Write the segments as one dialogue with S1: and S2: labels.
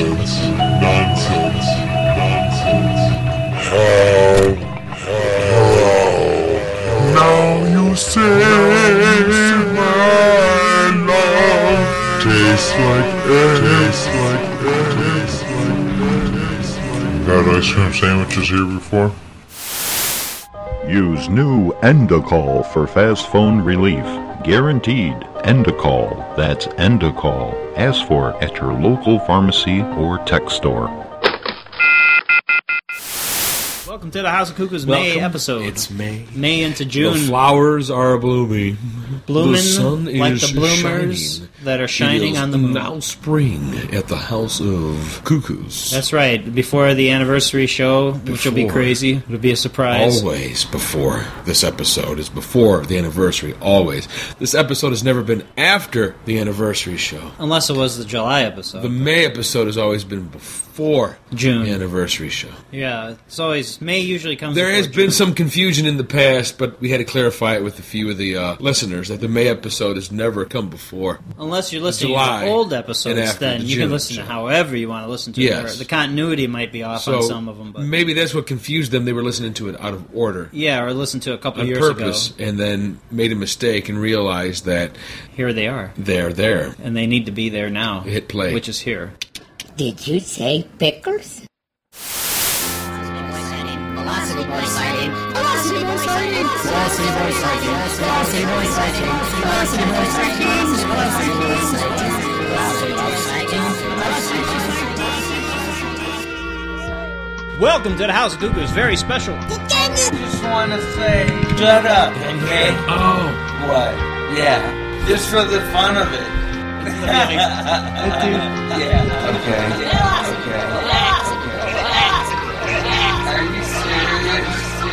S1: Nonsense. Now you say my love tastes like Got ice cream sandwiches here before?
S2: Use new Endocol for fast phone relief. Guaranteed. Endocol. That's Endocol. Ask for it at your local pharmacy or tech store.
S3: Welcome to the House of Cuckoo's May episode.
S4: It's May.
S3: May into June.
S4: The flowers are blooming.
S3: Blooming
S4: the sun
S3: like
S4: is
S3: the bloomers
S4: shining.
S3: that are shining on the moon.
S4: Now spring at the House of Cuckoos.
S3: That's right. Before the anniversary show, which will be crazy. It'll be a surprise.
S4: Always before this episode is before the anniversary. Always. This episode has never been after the anniversary show.
S3: Unless it was the July episode.
S4: The May episode has always been before
S3: June.
S4: the anniversary show.
S3: Yeah, it's always... May usually comes
S4: There has
S3: before
S4: been
S3: June.
S4: some confusion in the past, but we had to clarify it with a few of the listeners that the May episode has never come before.
S3: Unless you're listening
S4: July
S3: to old
S4: and
S3: episodes,
S4: after
S3: then
S4: the
S3: you can
S4: June
S3: listen
S4: show.
S3: to however you want to listen to
S4: Yes.
S3: it. The continuity might be off on some of them, but...
S4: maybe that's what confused them. They were listening to it out of order.
S3: Yeah, or listen to a couple
S4: On
S3: years
S4: purpose,
S3: ago.
S4: and then made a mistake and realized that
S3: Here they are.
S4: they're there.
S3: And they need to be there now.
S4: Hit play.
S3: Which is here.
S5: Did you say pickles?
S6: Velocity Boy sighting. Velocity Boy sighting. Velocity Boy sighting. Velocity Boy sighting. Velocity Boy sighting. Velocity Boy sighting. Velocity Boy sighting.
S3: Welcome to the House of Cuckoo's very special.
S7: Just want to say, shut up, okay?
S4: Oh,
S7: What? Yeah. Just for the fun of it. Yeah. Okay. Okay. Are you serious?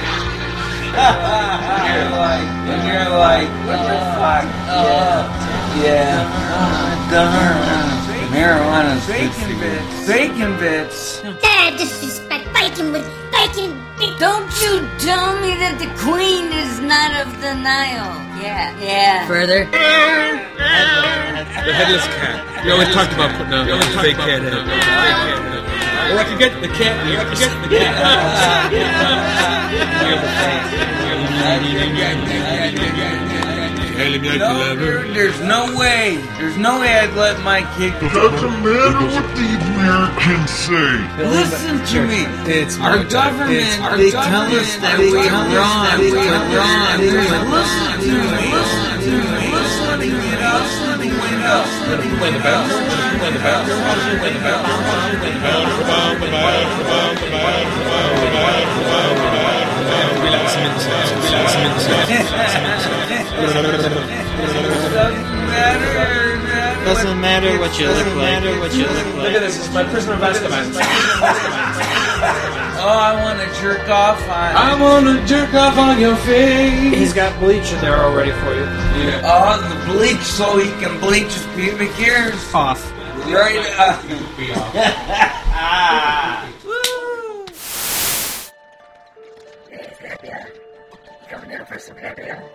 S7: You're like, what the fuck? Yeah. Marijuana's bacon bits. Bacon bits.
S5: Dad, disrespect bacon with bacon.
S6: Don't you tell me that the Queen is not of the Nile. Yeah. Further.
S4: the headless cat. You always talked about putting a fake cat in it. Or I could get the cat. Or I could get the
S7: No, there's no way. There's no way I'd let my kid go.
S1: Doesn't matter what the Americans say.
S7: Listen to me. Our government, they tell us that we're wrong. We're wrong. Listen to me. Listen to get up. Wake up.
S4: Play the bell. Play the bell. Play the bell.
S3: Doesn't matter what you look like.
S4: Look at this. It's my prisoner of Azkaban.
S7: Oh, I want to jerk off on.
S4: I wanna jerk off on your face.
S3: He's got bleach in there already for you.
S7: Oh, the bleach so he can bleach his pubic hairs.
S3: Off.
S7: Right.
S5: Going down for some happy hour.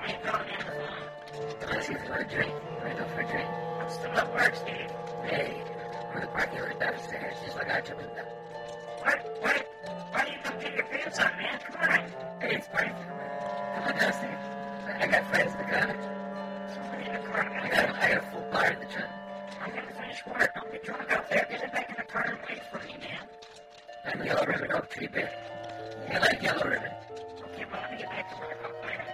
S5: Unless you for a drink. You want to go for a drink? I'm still at work, Steve. Hey, we're in the parking lot downstairs. Just look out your window. What? Why do you come get your pants on, man? Come on. Hey, it's fine. Come on downstairs. I got friends in the car. Somebody in the car. I got a full bar in the trunk. I gotta finish work. I'll be drunk out there. Get it back in the car and wait for me, man. I'm Yellow Ribbon Oak Tree Bear. You like Yellow Ribbon? Okay, well, let me get back to work. I'll find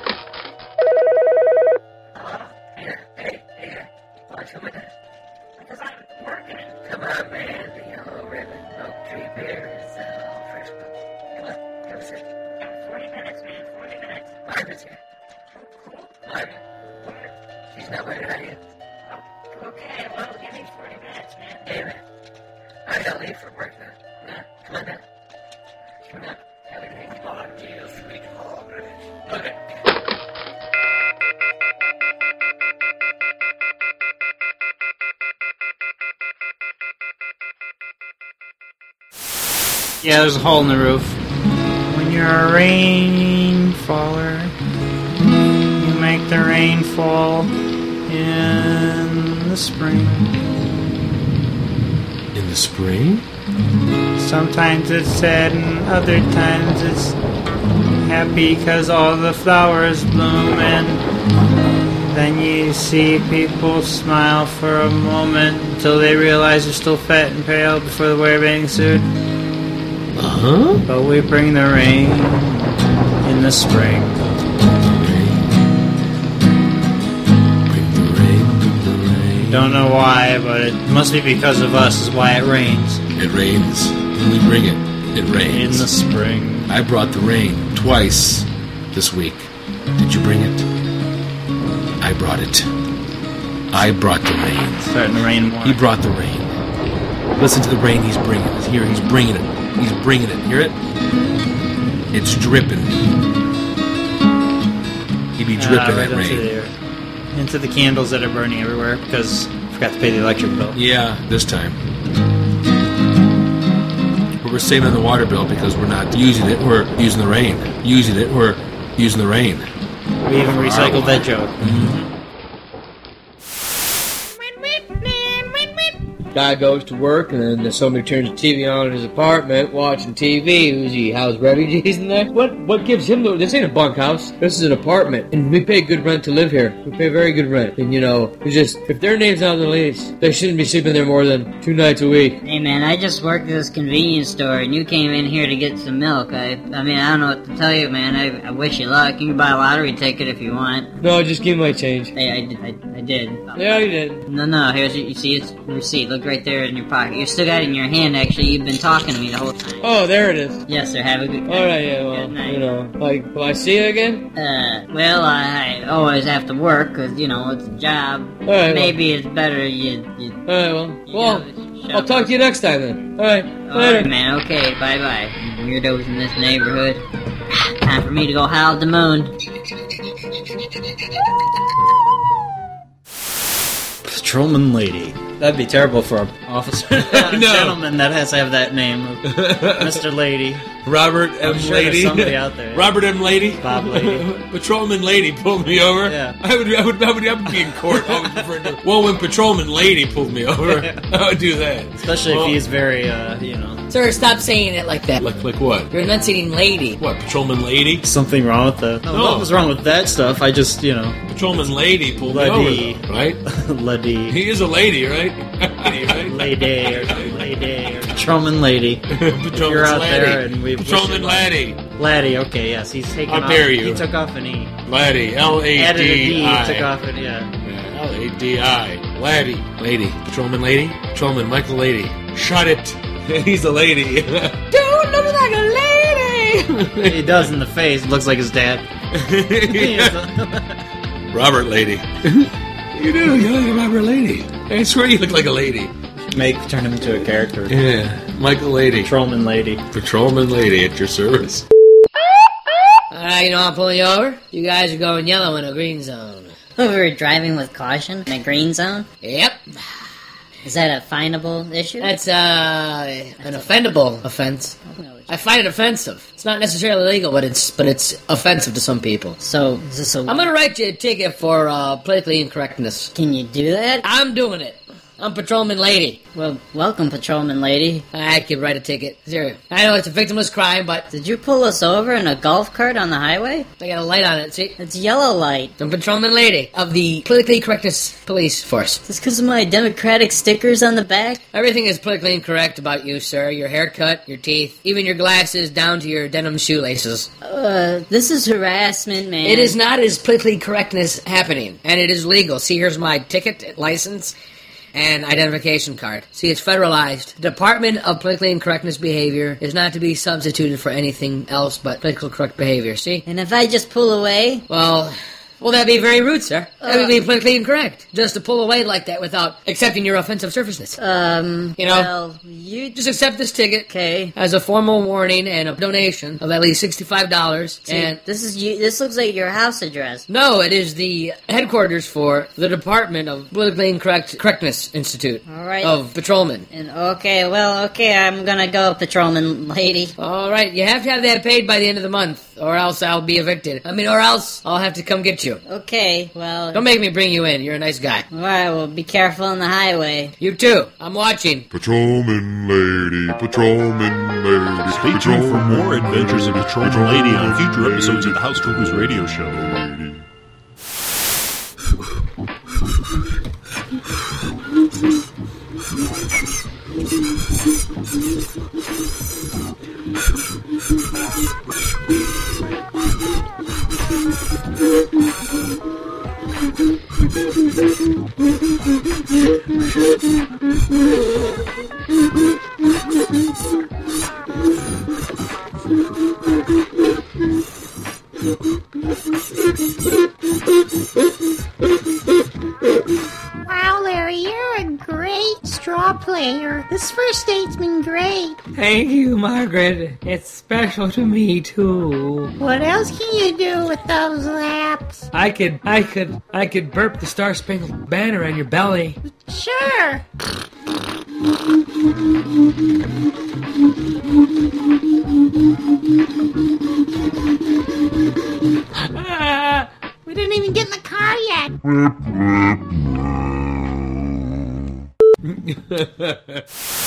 S5: it. Hey, watch your window. Because I'm working. Come on, man. The Yellow Ribbon Oak Tree Bear is first book. Come on, come sit. 40 minutes, man. 40 minutes. Margaret's here. Cool. Margaret. She's not worried about you. Okay, well, give me 40 minutes, man. Hey, man. I gotta leave for work now. Come on down. Come on. Everything's on you, sweet home. Okay.
S3: Yeah, there's a hole in the roof. When you're a rain faller, you make the rain fall in the spring.
S4: In the spring?
S3: Sometimes it's sad and other times it's happy because all the flowers bloom, and then you see people smile for a moment until they realize they're still fat and pale before they wear a bathing suit.
S4: Uh-huh.
S3: But we bring the rain in the spring.
S4: Bring the rain, bring the rain.
S3: Don't know why, but it must be because of us is why it rains.
S4: It rains. When we bring it, it rains.
S3: In the spring.
S4: I brought the rain twice this week. Did you bring it? I brought it. I brought the rain.
S3: It's starting to rain more.
S4: He brought the rain. Listen to the rain he's bringing. Here, he's bringing it. He's bringing it. Hear it? It's dripping. He be dripping
S3: right
S4: that rain.
S3: into the candles that are burning everywhere because I forgot to pay the electric bill.
S4: Yeah, this time. But we're saving on the water bill because we're not using it. We're using the rain. Using it. We're using the rain.
S3: We even recycled that joke.
S8: Guy goes to work, and then somebody turns the TV on in his apartment, watching TV. Who's he? House refugees in there? What gives him the... This ain't a bunkhouse. This is an apartment. And we pay good rent to live here. We pay very good rent. And, it's just... If their name's on the lease, they shouldn't be sleeping there more than 2 nights a week.
S6: Hey man, I just worked at this convenience store and you came in here to get some milk. I mean, I don't know what to tell you, man. I wish you luck. You can buy a lottery ticket if you want.
S8: No, just give me my change.
S6: Hey, I did.
S8: Yeah, you did.
S6: No, here's you see, it's the receipt. Look right there in your pocket. You still got it in your hand, actually. You've been talking to me the whole time.
S8: Oh, there it is.
S6: Yes, sir. Have a good
S8: Alright, yeah, well, will I see you again?
S6: Well, I always have to work, because, it's a job.
S8: Alright,
S6: Maybe it's better you
S8: Alright, well, I'll talk to you next time then. Alright, later.
S6: Alright, man. Okay, bye-bye. Weirdos in this neighborhood. Time for me to go howl at the moon.
S3: Patrolman Lady. That'd be terrible for an officer. Gentleman that has to have that name. Mr. Lady.
S4: Robert M.
S3: Sure
S4: Lady.
S3: there's somebody out there.
S4: Robert M. Lady.
S3: Bob Lady.
S4: Patrolman Lady pulled me over.
S3: Yeah.
S4: I would be in court. Well, when Patrolman Lady pulled me over, I would do that.
S3: Especially if he's very,
S9: Sir, stop saying it like that.
S4: Like what?
S9: You're enunciating lady.
S4: What, Patrolman Lady?
S3: Something wrong with that. No, what was wrong with that stuff? I just,
S4: Patrolman Lady pulled me
S3: Lady.
S4: over, right?
S3: Lady.
S4: He is a lady, right?
S3: Lady or Patrolman Lady. If you're out there and we
S4: Patrolman Laddie.
S3: Laddie, okay, yes. He's taken
S4: How
S3: off.
S4: dare you.
S3: He took off an E.
S4: Laddie. L-A-D-I.
S3: Added a D, he took off an
S4: L-A-D-I. Laddie. Lady. Patrolman Lady. Patrolman Michael Lady. Shut it. He's a lady.
S9: Dude, look like a lady!
S3: He does in the face. Looks like his dad.
S4: Robert Lady. You do. You look like Robert Lady. I swear you look like a lady.
S3: Turn him into a character.
S4: Yeah. Michael Lady.
S3: Patrolman Lady.
S4: Patrolman Lady at your service.
S9: Alright, I'm pulling you over. You guys are going yellow in a green zone.
S6: We were driving with caution in a green zone?
S9: Yep.
S6: Is that a finable issue?
S9: That's, an offendable offense. I find it offensive. It's not necessarily legal, but it's offensive to some people.
S6: So, is this a...
S9: I'm gonna write you a ticket for, politically incorrectness.
S6: Can you do that?
S9: I'm doing it. I'm Patrolman Lady.
S6: Well, welcome, Patrolman Lady.
S9: I could write a ticket. Sure. I know it's a victimless crime, but...
S6: Did you pull us over in a golf cart on the highway?
S9: I got a light on it, see?
S6: It's yellow light.
S9: I'm Patrolman Lady of the Politically Correctness Police Force.
S6: Is this because of my Democratic stickers on the back?
S9: Everything is politically incorrect about you, sir. Your haircut, your teeth, even your glasses down to your denim shoelaces.
S6: This is harassment, man.
S9: It is not as politically correctness happening, and it is legal. See, here's my ticket, license, and identification card. See, it's federalized. The Department of Politically Incorrectness Behavior is not to be substituted for anything else but politically correct behavior, see?
S6: And if I just pull away?
S9: Well, that'd be very rude, sir. That would be politically incorrect. Just to pull away like that without accepting your offensive surfaceness.
S6: Well, you...
S9: Just accept this ticket.
S6: Okay.
S9: As a formal warning and a donation of at least $65.
S6: See,
S9: and
S6: this looks like your house address.
S9: No, it is the headquarters for the Department of Politically Correctness Institute.
S6: All right.
S9: Of patrolmen.
S6: And okay, I'm gonna go, Patrolman Lady.
S9: All right, you have to have that paid by the end of the month, or else I'll be evicted. Or else I'll have to come get you. you.
S6: Okay, well...
S9: Don't make me bring you in. You're a nice guy.
S6: Alright, well, be careful on the highway.
S9: You too. I'm watching.
S1: Patrolman lady, patrolman lady.
S2: Stay tuned for more adventures of Patrolman Lady on future episodes of the House Cuckoo's radio show.
S10: Wow, Larry, you're a great straw player. This first date's been great.
S3: Thank you, Margaret. It's special to me too.
S10: What else can you do with those laps?
S3: I could burp the Star Spangled Banner on your belly.
S10: Sure. We didn't even get in the car yet.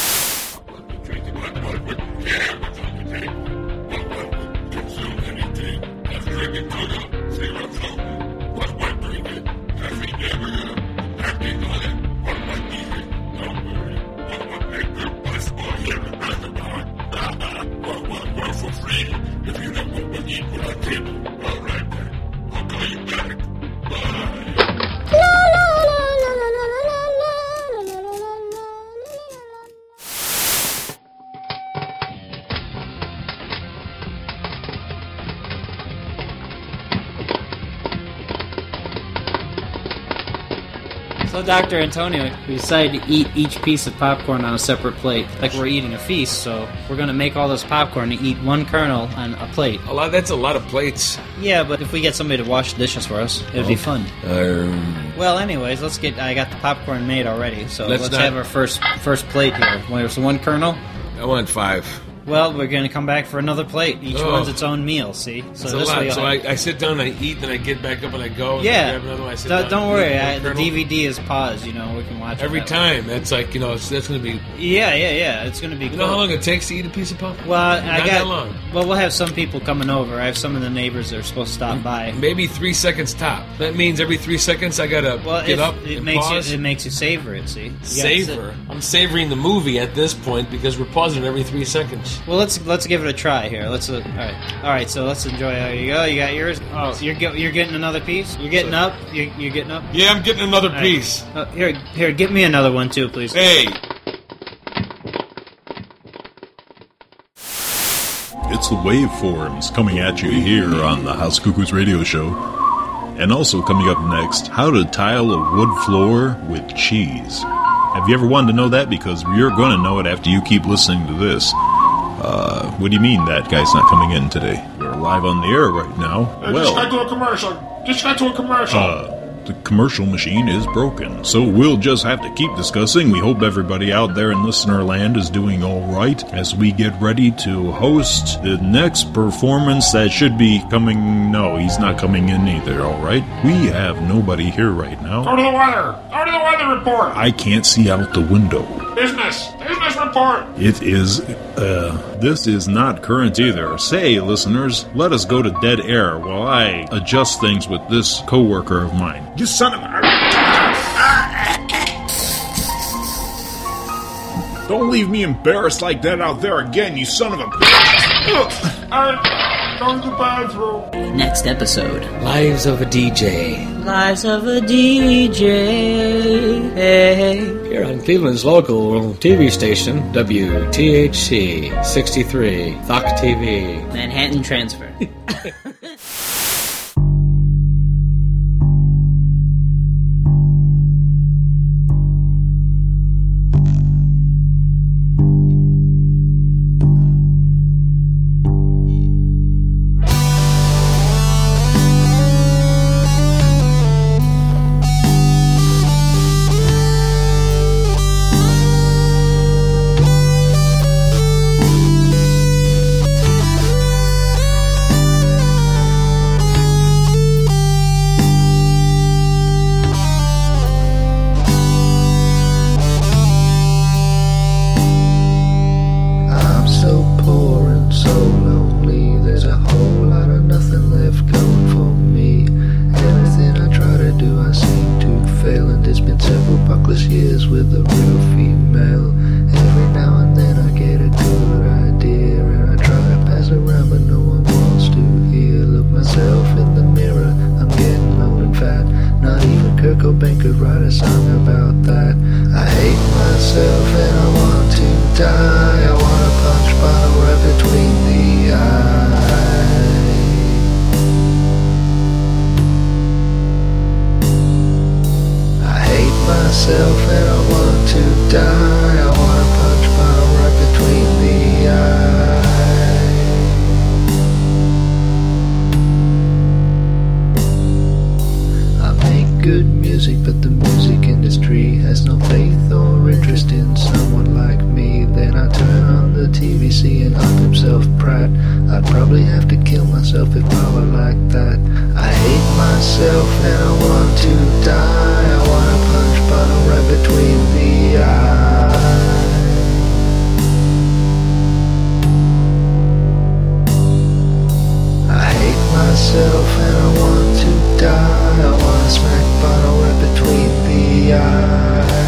S11: So, Dr. Antonio, we decided to eat each piece of popcorn on a separate plate, like we're eating a feast, so we're going to make all this popcorn and eat one kernel on a plate.
S4: That's a lot of plates.
S11: Yeah, but if we get somebody to wash the dishes for us, it'd be fun. Well, anyways, I got the popcorn made already, so let's have our first plate here. There's one kernel.
S4: I want 5.
S11: Well, we're going to come back for another plate. Each one's its own meal, see? So
S4: that's a lot. So I sit down, I eat, then I get back up and I go. And
S11: yeah.
S4: I grab another one, I sit down,
S11: don't worry. The DVD is paused, we can watch it
S4: every time. That's like, that's going to be...
S11: Yeah. It's going to be cool.
S4: You know how long it takes to eat a piece of popcorn?
S11: Well,
S4: Not that long.
S11: Well, we'll have some people coming over. I have some of the neighbors that are supposed to stop by.
S4: Maybe 3 seconds top. That means every 3 seconds I got to get up and pause.
S11: It makes you savor it, see?
S4: Savor? I'm savoring the movie at this point because we're pausing every 3 seconds.
S11: Well, let's give it a try here. All right. So let's enjoy. There you go. You got yours. Oh, so you're getting another piece. You're getting up. You're getting up.
S4: Yeah, I'm getting another piece.
S11: Here, get me another one too, please.
S4: Hey.
S2: It's the waveforms coming at you here on the House Cuckoo's radio show. And also coming up next, how to tile a wood floor with cheese. Have you ever wanted to know that? Because you're going to know it after you keep listening to this. What do you mean that guy's not coming in today? We're live on the air right now.
S1: Just got to a commercial.
S2: The commercial machine is broken, so we'll just have to keep discussing. We hope everybody out there in listener land is doing all right as we get ready to host the next performance that should be coming. No, he's not coming in either, all right? We have nobody here right now.
S1: Go to the weather. Go to the weather report.
S2: I can't see out the window.
S1: Business report.
S2: It is, this is not current either. Say, listeners, let us go to dead air while I adjust things with this coworker of mine. You son of a... Don't leave me embarrassed like that out there again, you son of a...
S1: Go to the bathroom.
S11: Next episode.
S8: Lives of a DJ.
S11: Lives of a DJ. Hey.
S8: Here on Cleveland's local TV station, WTHC 63, Thok TV.
S11: Manhattan Transfer.
S12: Tracy and up himself Pratt. I'd probably have to kill myself if I were like that. I hate myself and I want to die. I wanna punch Bono right between the eyes. I hate myself and I want to die. I wanna smack Bono right between the eyes.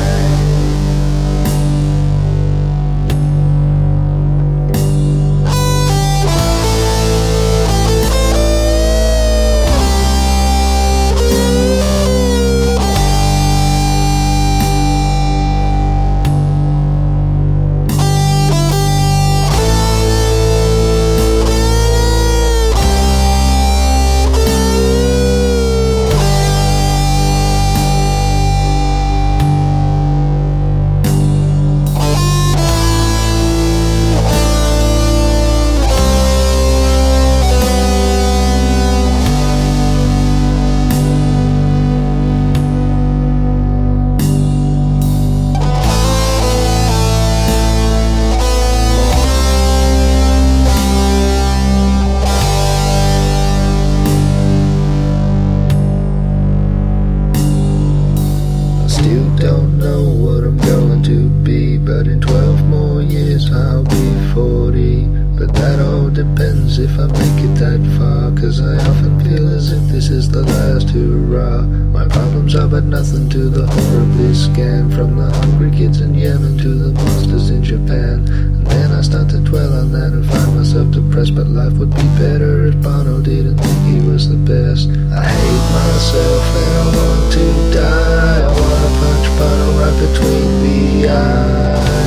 S12: If I make it that far, 'cause I often feel as if this is the last hurrah. My problems are but nothing to the horribly scanned, from the hungry kids in Yemen to the monsters in Japan. And then I start to dwell on that and find myself depressed, but life would be better if Bono didn't think he was the best. I hate myself and I want to die. I wanna punch Bono right between the eyes.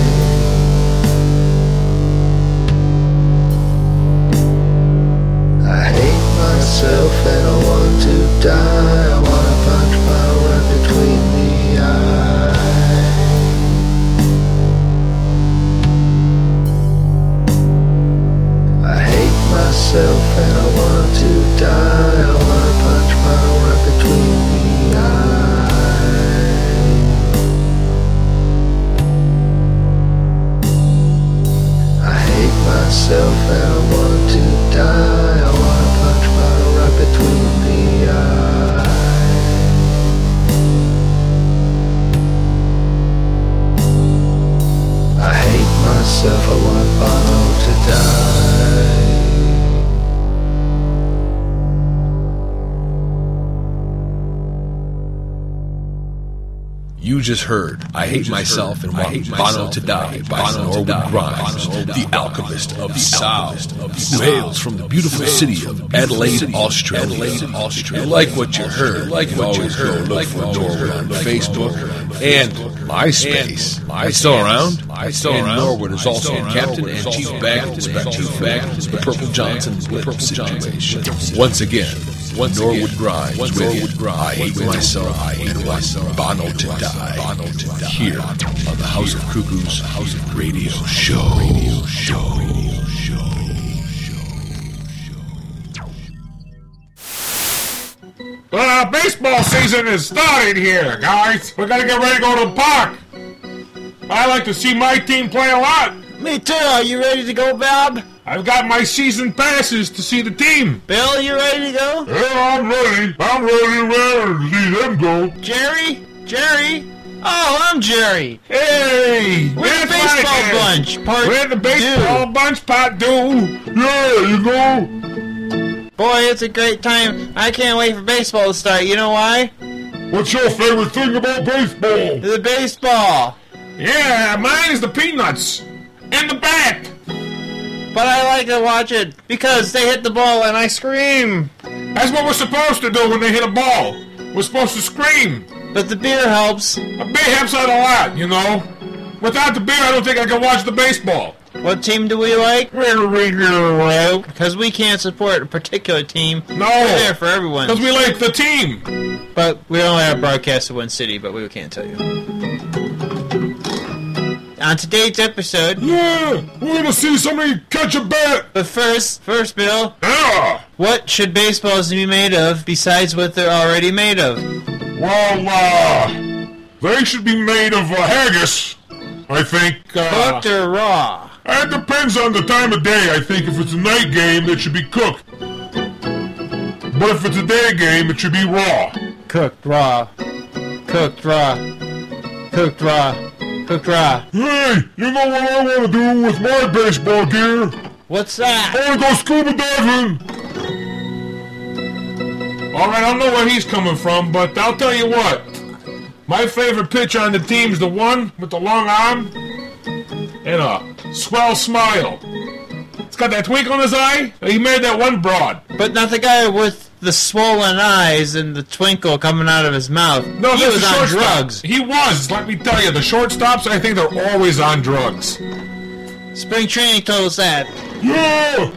S12: I hate myself and I want to die. I wanna punch Bono right between the eyes. I hate myself and I want to die. I wanna punch Bono right between the eyes. I hate myself and I want to die. I wanna punch Bono right between the eyes. I hate myself, I want Bono to die.
S4: You just heard I Hate Myself and Want Bono to Die by Norwood Grimes, the alchemist of sound, who hails from the beautiful city of Adelaide, Australia. If you like what you heard, you can always go look for Norwood on Facebook and MySpace. It's still around. And Norwood is also captain and chief bag inspector of the Purple Johnson Blip situation. Once again, Norwood Grimes with I Hate Myself and Want Bono to Die, here on the House of Cuckoos Radio Show.
S1: Baseball season is starting here, guys. We gotta get ready to go to the park. I like to see my team play a lot.
S13: Me too. Are you ready to go, Bob?
S1: I've got my season passes to see the team.
S13: Bill, you ready to go?
S1: Yeah, I'm ready. I'm ready to see them go.
S13: Jerry? Oh, I'm Jerry.
S1: Hey!
S13: We're the baseball bunch, part
S1: We're the baseball bunch, part 2. Yeah, you go.
S13: Boy, it's a great time. I can't wait for baseball to start. You know why?
S1: What's your favorite thing about baseball?
S13: The baseball.
S1: Yeah, mine is the peanuts. And the bat.
S13: But I like to watch it because they hit the ball and I scream.
S1: That's what we're supposed to do when they hit a ball. We're supposed to scream.
S13: But the beer helps.
S1: The beer helps out a lot, you know. Without the beer, I don't think I can watch the baseball.
S13: What team do we like? Because we can't support a particular team.
S1: No.
S13: We're there for everyone.
S1: Because we like the team.
S13: But we only have broadcast in one city, but we can't tell you. On today's episode...
S1: Yeah, we're going to see somebody catch a bat.
S13: But first, Bill.
S1: Yeah.
S13: What should baseballs be made of besides what they're already made of?
S1: Well, they should be made of haggis, I think.
S13: Cooked or raw?
S1: It depends on the time of day. I think if it's a night game, it should be cooked. But if it's a day game, it should be raw.
S13: Cooked raw. Cooked raw. Cooked raw. Cooked raw.
S1: Hey, you know what I want to do with my baseball gear?
S13: What's that?
S1: I want to go scuba diving. Alright, I don't know where he's coming from, but I'll tell you what. My favorite pitcher on the team's the one with the long arm and a swell smile. It's got that twinkle in his eye. He made that one broad.
S13: But not the guy with the swollen eyes and the twinkle coming out of his mouth.
S1: No,
S13: he was on drugs.
S1: He was. Let me tell you, the shortstops, I think they're always on drugs.
S13: Spring training told us that.
S1: Yeah!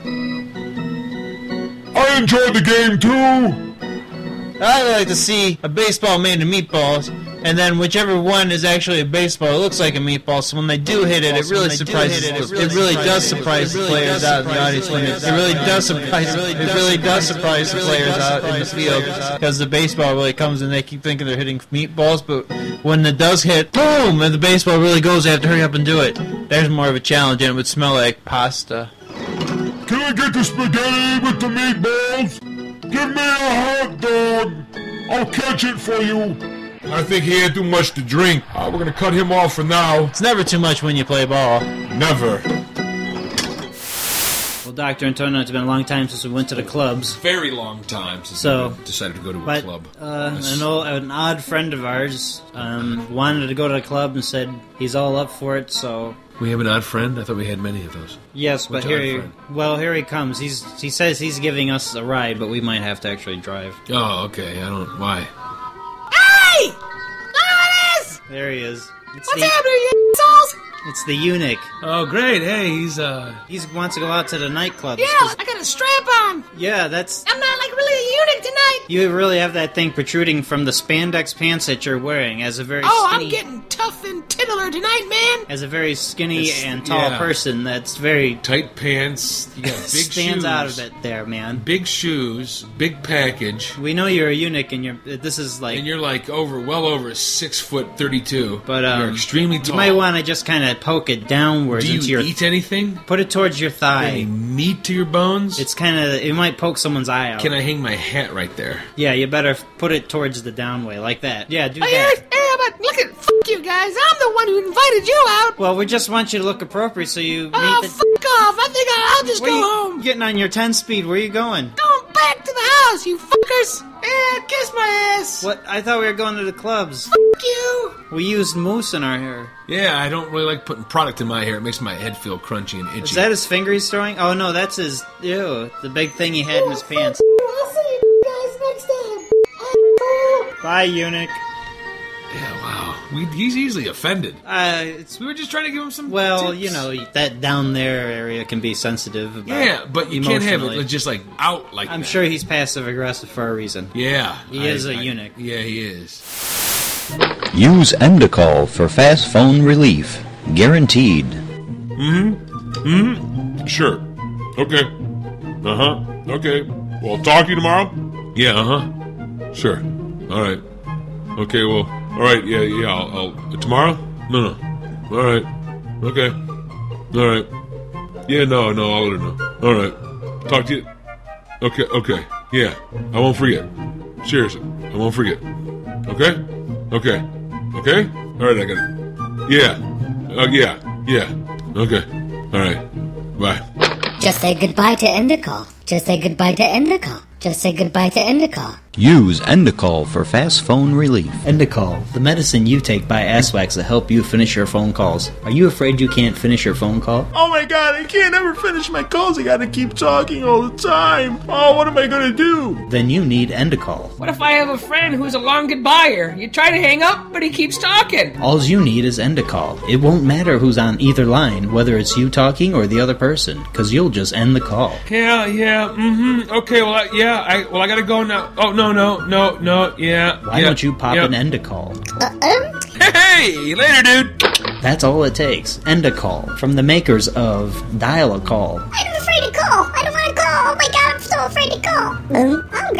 S1: I enjoyed the game too.
S13: I like to see a baseball made of meatballs, and then whichever one is actually a baseball, it looks like a meatball. So when they do hit it, it really surprises. It really does surprise the players out in the audience. It really does surprise. It really does surprise the players out in the field because the baseball really comes and they keep thinking they're hitting meatballs, but when it does hit, boom, and the baseball really goes, they have to hurry up and do it. There's more of a challenge, and it would smell like pasta.
S1: Can I get the spaghetti with the meatballs? Give me a hot dog. I'll catch it for you. I think he had too much to drink. We're going to cut him off for now.
S13: It's never too much when you play ball.
S1: Never.
S11: Well, Dr. Antonio, it's been a long time since we went to the clubs.
S4: Very long time since we decided to go to a club.
S11: An odd friend of ours wanted to go to the club and said he's all up for it, so...
S4: We have an odd friend? I thought we had many of those.
S11: Yes, but here he comes. He says he's giving us a ride, but we might have to actually drive.
S4: Oh, okay. Why?
S6: Hey! There it is!
S11: There he is.
S6: What's happening, you assholes?
S11: It's the eunuch.
S4: Oh, great. Hey,
S11: he wants to go out to the nightclub.
S6: Yeah, I got a strap on.
S11: Yeah,
S6: I'm not like really a eunuch tonight.
S11: You really have that thing protruding from the spandex pants that you're wearing as a very
S6: I'm getting tough and titular tonight, man.
S11: As a very skinny and tall person, that's very...
S4: Tight pants, you got big
S11: stands
S4: shoes.
S11: out of it there, man.
S4: Big shoes, big package.
S11: We know you're a eunuch and this is like...
S4: And you're like well over 6'32".
S11: But
S4: you're extremely tall.
S11: You might want to just kind of poke it downwards into your...
S4: Do you eat anything?
S11: Put it towards your thigh.
S4: Any meat to your bones?
S11: It's kind of... It might poke someone's eye out.
S4: Can I hang my hat right there?
S11: Yeah, you better put it towards the down way, like that. Yeah, do that.
S6: Yeah, but look at... Fuck you guys. I'm the one who invited you out.
S11: Well, we just want you to look appropriate so you...
S6: fuck off. I think I'll just go home.
S11: Getting on your 10-speed. Where are you going?
S6: Going back to the house, you fuckers. Yeah, kiss my ass.
S11: What? I thought we were going to the clubs.
S6: Fuck you.
S11: We used mousse in our hair.
S4: Yeah, I don't really like putting product in my hair. It makes my head feel crunchy and itchy.
S11: Is that his finger he's throwing? Oh, no, that's his... Ew, the big thing he had in his pants.
S6: I'll see you guys next time.
S11: Bye, eunuch.
S4: Yeah, wow. He's easily offended. We were just trying to give him some tips.
S11: You know, that down there area can be sensitive about
S4: Yeah, but you can't have it just like out like
S11: I'm
S4: that.
S11: sure he's passive-aggressive for a reason.
S4: Yeah.
S11: He is a eunuch.
S4: Yeah, he is.
S14: Use Endicol for fast phone relief. Guaranteed.
S1: Sure. Okay. Okay. Well, talk to you tomorrow?
S4: Yeah,
S1: Sure. All right. Okay, well, all right, yeah, I'll tomorrow? No. All right. Okay. All right. Yeah, no, I'll let her know. All right. Talk to you. Okay. Yeah, I won't forget. Seriously, I won't forget. Okay? Okay. All right, I got it. Yeah. Yeah. Okay. All right. Bye.
S10: Just say goodbye to Endicol. Just say goodbye to Endicol. Just say goodbye to Endicol.
S14: Use Endicol for fast phone relief.
S11: Endicol, the medicine you take by Asswax to help you finish your phone calls. Are you afraid you can't finish your phone call?
S15: Oh my god, I can't ever finish my calls. I gotta keep talking all the time. Oh, what am I gonna do?
S11: Then you need Endicol.
S16: What if I have a friend who's a long goodbyer? You try to hang up, but he keeps talking.
S11: All you need is Endicol. It won't matter who's on either line, whether it's you talking or the other person, because you'll just end the call.
S4: Okay, well, I gotta go now. Oh, no, yeah.
S11: Why don't you pop an Endicol?
S4: Hey, later, dude.
S11: That's all it takes. Endicol, from the makers of Dial-A-Call.
S10: I'm afraid to call. I don't want to call. Oh my god, I'm so Call Freddy, call. I'm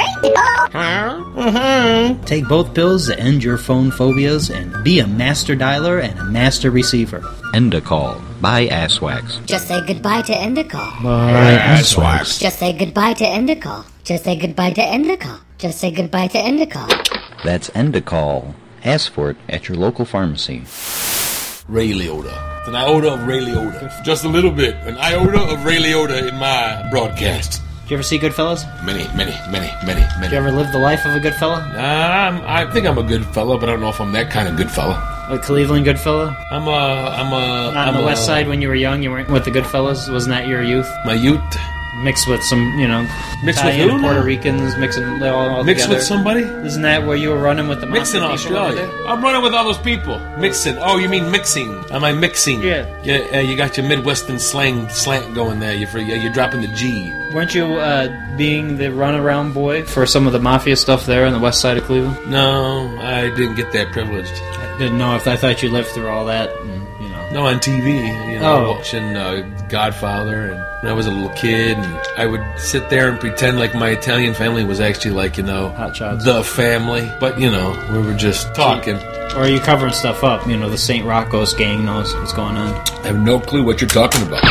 S10: great,
S17: Take both pills to end your phone phobias and be a master dialer and a master receiver.
S14: Endacall by Asswax.
S6: Just say goodbye to Endacall.
S14: By Asswax.
S6: Just say goodbye to Endacall. Just say goodbye to Endacall. Just say goodbye to Endacall.
S14: That's Endacall. Ask for it at your local pharmacy.
S4: Ray Liotta. It's an iota of Ray Liotta. Just a little bit. An iota of Ray Liotta in my broadcast.
S11: Did you ever see Goodfellas?
S4: Many.
S11: Did you ever live the life of a good fella?
S4: I think I'm a good fella, but I don't know if I'm that kind of good fella.
S11: A Cleveland good fella?
S4: I'm
S11: on the west side when you were young, you weren't with the good fellas? Wasn't that your youth?
S4: My youth?
S11: Mixed with some,
S4: Mixed
S11: Italian
S4: with who?
S11: Puerto Ricans, mixing all
S4: Mixed
S11: together.
S4: with somebody?
S11: Isn't that where you were running with the
S4: Mixing
S11: mafia people
S4: Australia.
S11: over there?
S4: I'm running with all those people. Mixing. Oh, you mean mixing? Am I mixing?
S11: Yeah.
S4: Yeah, you got your Midwestern slant going there. You're dropping the G.
S11: Weren't you being the runaround boy for some of the mafia stuff there on the west side of Cleveland?
S4: No, I didn't get that privileged.
S11: I didn't know if I thought you lived through all that.
S4: No, on TV, watching Godfather, and when I was a little kid, and I would sit there and pretend like my Italian family was actually like,
S11: Hot shots.
S4: the family. But, we were just talking.
S11: Or are you covering stuff up? The St. Rocco's gang knows what's going on.
S4: I have no clue what you're talking about.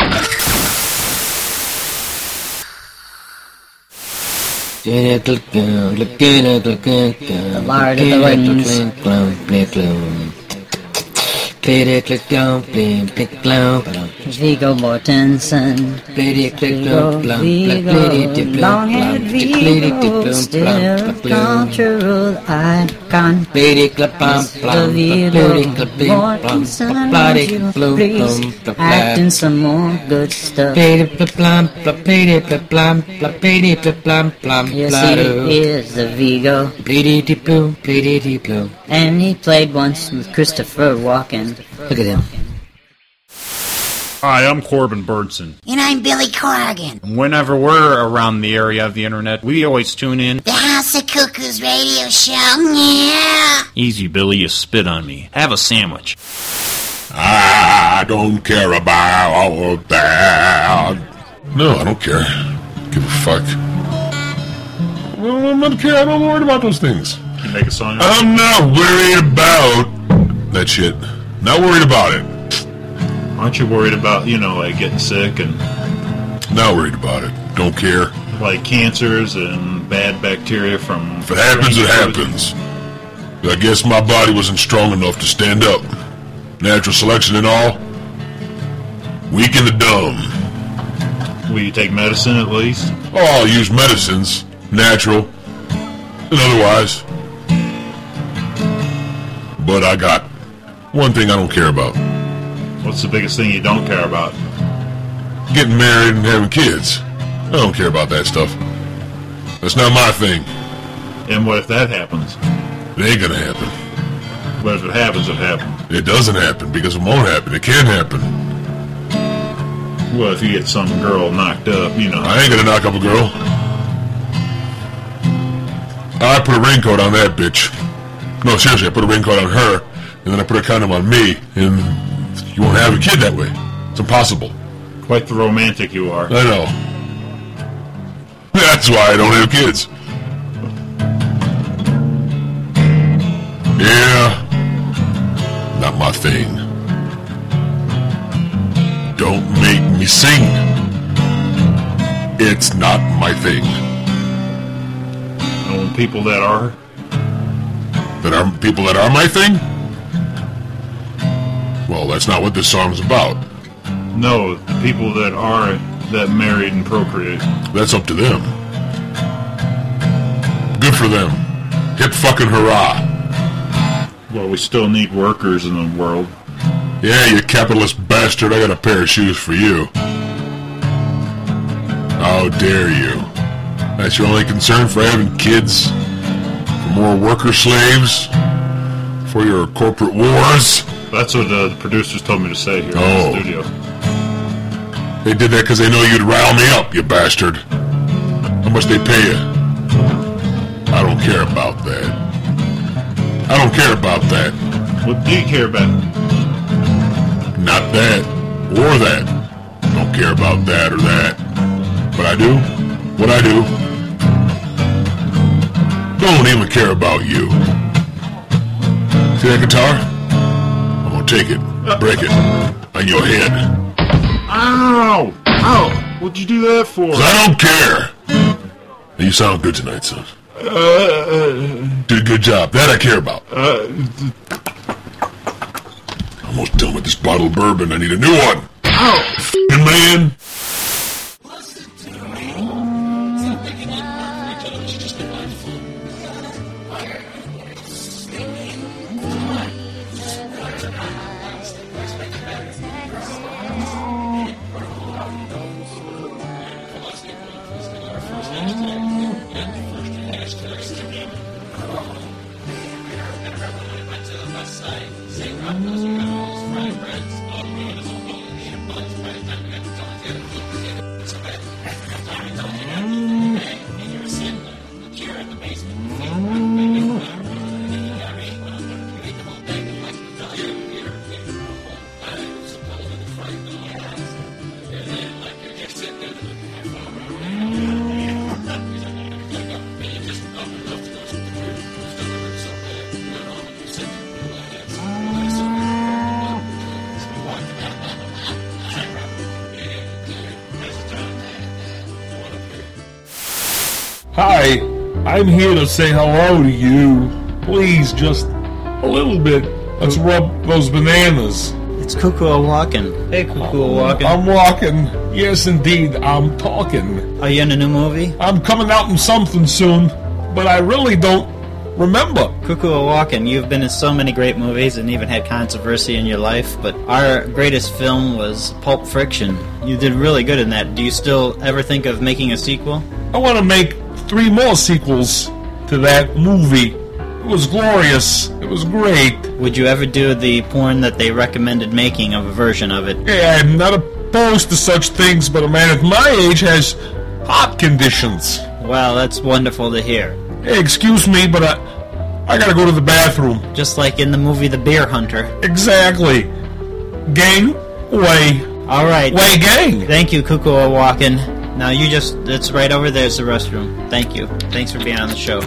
S6: The Lord of the Rings. Viggo Mortensen. Viggo, long-haired Viggo, still cultural icon. The Viggo Mortensen, would you please act in some more good stuff? Yes, he is the Viggo. And he played once with Christopher Walken. Look at him.
S2: Hi, I'm Corbin Birdson.
S10: And I'm Billy Corrigan.
S18: Whenever we're around the area of the internet, we always tune in.
S10: The House of Cuckoos radio show, yeah.
S18: Easy, Billy, you spit on me. Have a sandwich.
S1: I don't care about that. No, I don't care. Give a fuck. I don't care. I'm not worried about those things.
S2: You make a song?
S1: I'm not worried about that shit. Not worried about it.
S2: Aren't you worried about, like getting sick and...
S1: Not worried about it. Don't care.
S2: Like cancers and bad bacteria from...
S1: If it happens, it happens. I guess my body wasn't strong enough to stand up. Natural selection and all. Weak and the dumb.
S2: Will you take medicine at least?
S1: Oh, I'll use medicines. Natural. And otherwise. But I got one thing I don't care about.
S2: What's the biggest thing you don't care about?
S1: Getting married and having kids. I don't care about that stuff. That's not my thing.
S2: And what if that happens?
S1: It ain't gonna happen.
S2: But if it happens, it happens.
S1: It doesn't happen because it won't happen. It can happen.
S2: Well, if you get some girl knocked up,
S1: I ain't gonna knock up a girl. I put a raincoat on that bitch. No, seriously, I put a raincoat on her, and then I put a condom on me, and you won't have a kid that way. It's impossible.
S2: Quite the romantic you are.
S1: I know. That's why I don't have kids. Yeah. Not my thing. Don't make me sing. It's not my thing.
S2: And people that are
S1: people that are my thing? Well, that's not what this song's about.
S2: No, the people that married and procreate.
S1: That's up to them. Good for them. Hip fucking hurrah.
S2: Well, we still need workers in the world.
S1: Yeah, you capitalist bastard, I got a pair of shoes for you. How dare you? That's your only concern for having kids? For more worker slaves? For your corporate wars?
S2: That's what the producers told me to say here in the studio.
S1: They did that because they know you'd rile me up, you bastard. How much they pay you? I don't care about that. I don't care about that.
S2: What do you care about?
S1: Not that. Or that. Don't care about that or that. But I do what I do. don't even care about you. See that guitar? I'm gonna take it, break it on your head.
S15: Ow! Ow! What'd you do that for?
S1: 'Cause I don't care. You sound good tonight, son. Did a good job. That I care about. Almost done with this bottle of bourbon. I need a new one.
S15: Ow!
S1: F***ing man.
S15: Hi, I'm here to say hello to you. Please, just a little bit. Let's rub those bananas.
S17: It's Cuckoo walking. Hey, Cuckoo walking.
S15: I'm walking. Yes, indeed, I'm talking.
S17: Are you in a new movie?
S15: I'm coming out in something soon, but I really don't remember.
S17: Cuckoo walking. You've been in so many great movies and even had controversy in your life, but our greatest film was Pulp Fiction. You did really good in that. Do you still ever think of making a sequel?
S15: I want to make 3 more sequels to that movie. It was glorious. It was great.
S17: Would you ever do the porn that they recommended making of a version of it?
S15: Yeah, I'm not opposed to such things, but a man at my age has heart conditions.
S17: Well, that's wonderful to hear.
S15: Hey, excuse me, but I gotta go to the bathroom.
S17: Just like in the movie The Bear Hunter.
S15: Exactly. Gang, way.
S17: All right.
S15: Way gang.
S17: Thank you, Cuckoo walking. Now it's right over there's the restroom. Thank you. Thanks for being on the show.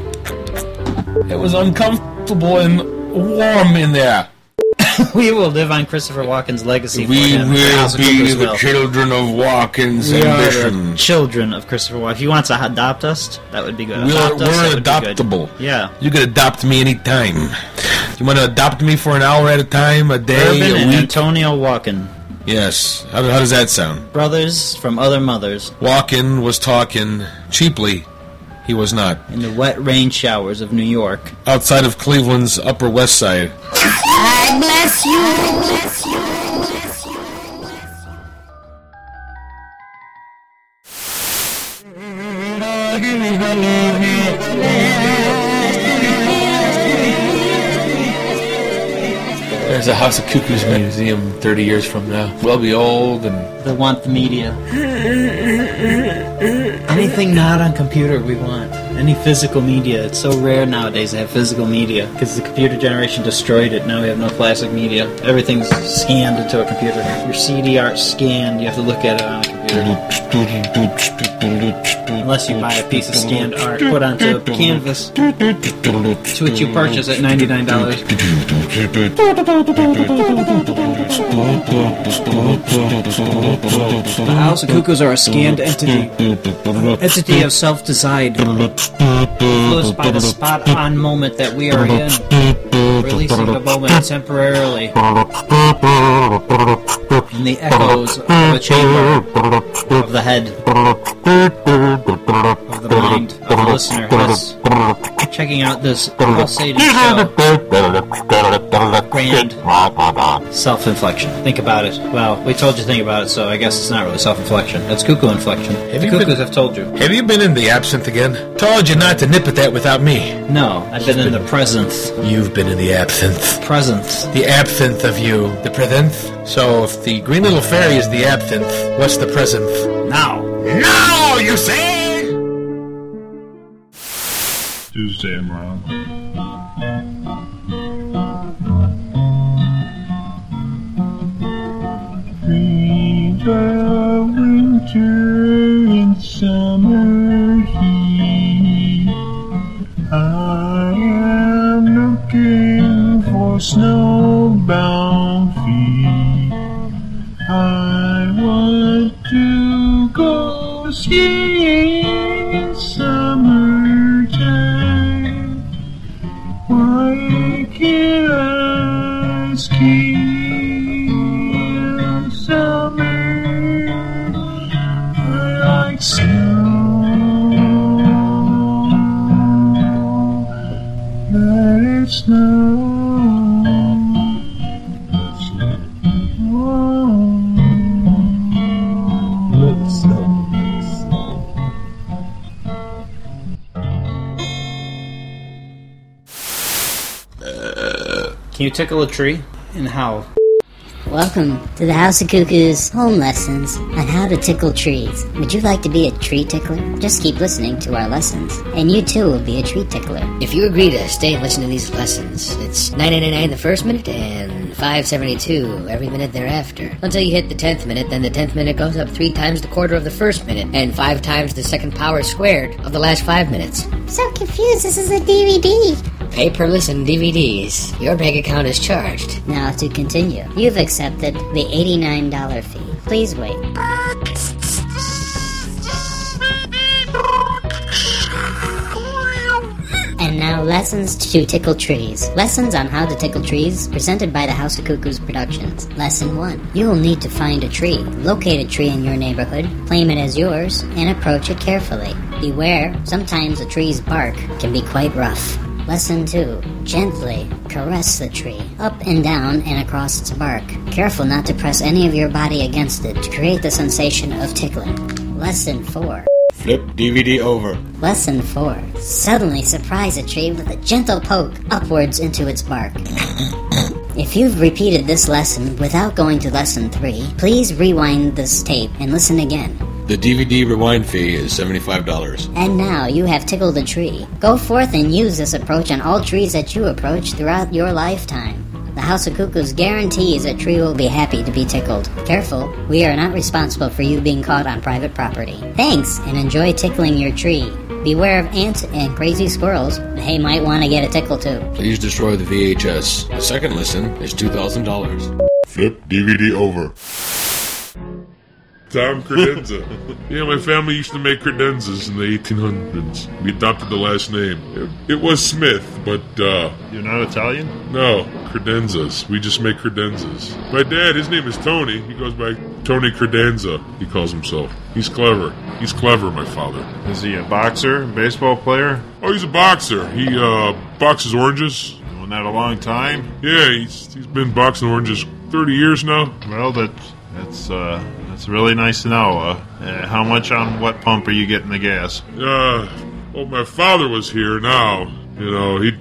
S15: It was uncomfortable and warm in there.
S17: We will live on Christopher Walken's legacy.
S4: We
S17: for him.
S4: will be the children of Walken's ambition.
S17: The children of Christopher Walken. If he wants to adopt us, that would be good.
S4: We're adoptable.
S17: Yeah.
S4: You could adopt me anytime. You want to adopt me for an hour at a time, a day,
S17: Urban
S4: a
S17: and
S4: week?
S17: Antonio Walken.
S4: Yes. How does that sound?
S17: Brothers from other mothers.
S4: Walken was talking cheaply. He was not.
S17: In the wet rain showers of New York.
S4: Outside of Cleveland's Upper West Side.
S6: I bless you. Bless you.
S19: There's a House of Cuckoos museum 30 years from now. We'll be old and...
S17: They want the media. Anything not on computer we want. Any physical media. It's so rare nowadays to have physical media because the computer generation destroyed it. Now we have no classic media. Everything's scanned into a computer. Your CD art scanned. You have to look at it on a computer. Unless you buy a piece of scanned art put onto a canvas, to which you purchase at $99. The House of Cuckoos are a scanned entity of self-decide, influenced by the spot-on moment that we are in, releasing the moment temporarily from the echoes of a chamber of the head, of the mind, of the listener. Yes. Checking out this pulsating show. Grand self-inflection. Think about it. Well, we told you to think about it, so I guess it's not really self-inflection. It's cuckoo inflection. The cuckoos have told you.
S4: Have you been in the absinthe again? Told you not to nip at that without me.
S17: No, I've been in the present.
S4: You've been in the absinthe.
S17: Present.
S4: The absinthe of you. The present? So if the green little fairy is the absinthe, what's the present?
S17: Now.
S4: Now, you say?
S15: Tuesday, I'm wrong. Dreams of winter and summer heat.
S12: in summertime. Why can't I ski in summer? I like snow. Let it snow.
S11: Can you tickle a tree? And how?
S6: Welcome to the House of Cuckoo's home lessons on how to tickle trees. Would you like to be a tree tickler? Just keep listening to our lessons, and you too will be a tree tickler.
S9: If you agree to stay and listen to these lessons, it's $9.99 the first minute and $5.72 every minute thereafter. Until you hit the 10th minute, then the 10th minute goes up 3 times the quarter of the first minute and 5 times the second power squared of the last 5 minutes.
S10: So confused, this is a DVD.
S9: Pay per listen DVDs. Your bank account is charged.
S6: Now to continue. You've accepted the $89 fee. Please wait. And now lessons to tickle trees. Lessons on how to tickle trees, presented by the House of Cuckoos Productions. Lesson 1. You will need to find a tree. Locate a tree in your neighborhood, claim it as yours, and approach it carefully. Beware, sometimes a tree's bark can be quite rough. Lesson 2. Gently caress the tree, up and down and across its bark. Careful not to press any of your body against it to create the sensation of tickling. Lesson 4.
S20: Flip DVD over.
S6: Lesson 4. Suddenly surprise a tree with a gentle poke upwards into its bark. If you've repeated this lesson without going to lesson 3, please rewind this tape and listen again.
S20: The DVD rewind fee is $75.
S6: And now you have tickled a tree. Go forth and use this approach on all trees that you approach throughout your lifetime. The House of Cuckoos guarantees a tree will be happy to be tickled. Careful, we are not responsible for you being caught on private property. Thanks, and enjoy tickling your tree. Beware of ants and crazy squirrels. They might want to get a tickle too.
S20: Please destroy the VHS. The second listen is $2,000.
S1: Flip DVD over. Tom Credenza. Yeah, my family used to make credenzas in the 1800s. We adopted the last name. It was Smith, but,
S2: You're not Italian?
S1: No, credenzas. We just make credenzas. My dad, his name is Tony. He goes by Tony Credenza, he calls himself. He's clever. He's clever, my father.
S2: Is he a boxer, baseball player?
S1: Oh, he's a boxer. He, boxes oranges.
S2: Doing that a long time?
S1: Yeah, he's been boxing oranges 30 years now.
S2: Well, that's really nice to know. How much on what pump are you getting the gas?
S1: Well, my father was here now. You know, he'd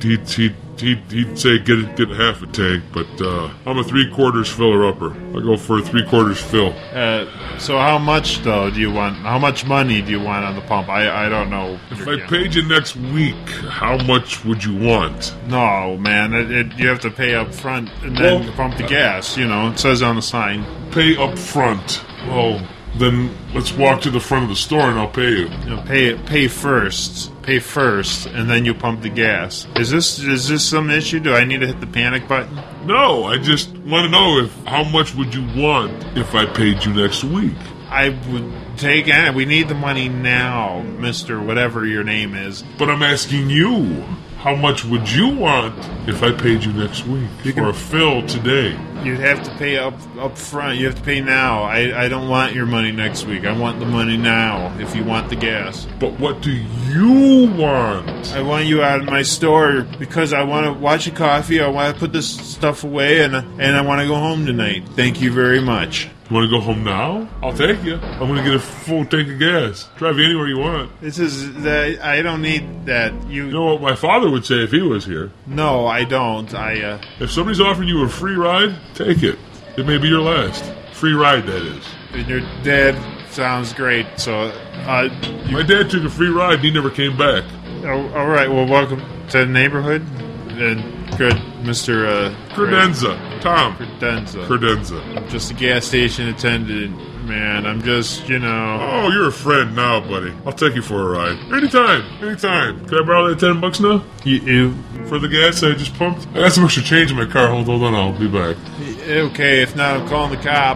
S1: say get half a tank, but I'm a 3/4 filler upper. I go for a 3/4 fill.
S2: So how much though do you want? How much money do you want on the pump? I don't know.
S1: If I paid you next week, how much would you want?
S2: No, man, you have to pay up front and then pump the gas. You know, it says on the sign.
S1: Pay up front. Well, then let's walk to the front of the store and I'll pay you.
S2: Pay first. Pay first, and then you pump the gas. Is this some issue? Do I need to hit the panic button?
S1: No, I just want to know how much would you want if I paid you next week?
S2: I would take it. We need the money now, Mr. Whatever your name is.
S1: But I'm asking you, how much would you want if I paid you next week for a fill today?
S2: You'd have to pay up front. You have to pay now. I don't want your money next week. I want the money now if you want the gas.
S1: But what do you want?
S2: I want you out of my store because I want to watch a coffee. I want to put this stuff away, and I want to go home tonight. Thank you very much.
S1: You want to go home now? I'll take you. I'm going to get a full tank of gas. Drive you anywhere you want.
S2: I don't need that.
S1: You know what my father would say if he was here?
S2: No, I don't.
S1: If somebody's offering you a free ride, take it. It may be your last. Free ride, that is.
S2: And your dad sounds great, so...
S1: my dad took a free ride and he never came back.
S2: Oh, all right, well, welcome to the neighborhood. And good, Mr.
S1: Credenza. Tom.
S2: Credenza. I'm just a gas station attendant, man. I'm just,
S1: Oh, you're a friend now, buddy. I'll take you for a ride. Anytime. Can I borrow that $10 now?
S2: You?
S1: For the gas I just pumped? I got some extra change in my car. Hold on, I'll be back.
S2: Okay, if not, I'm calling the cops.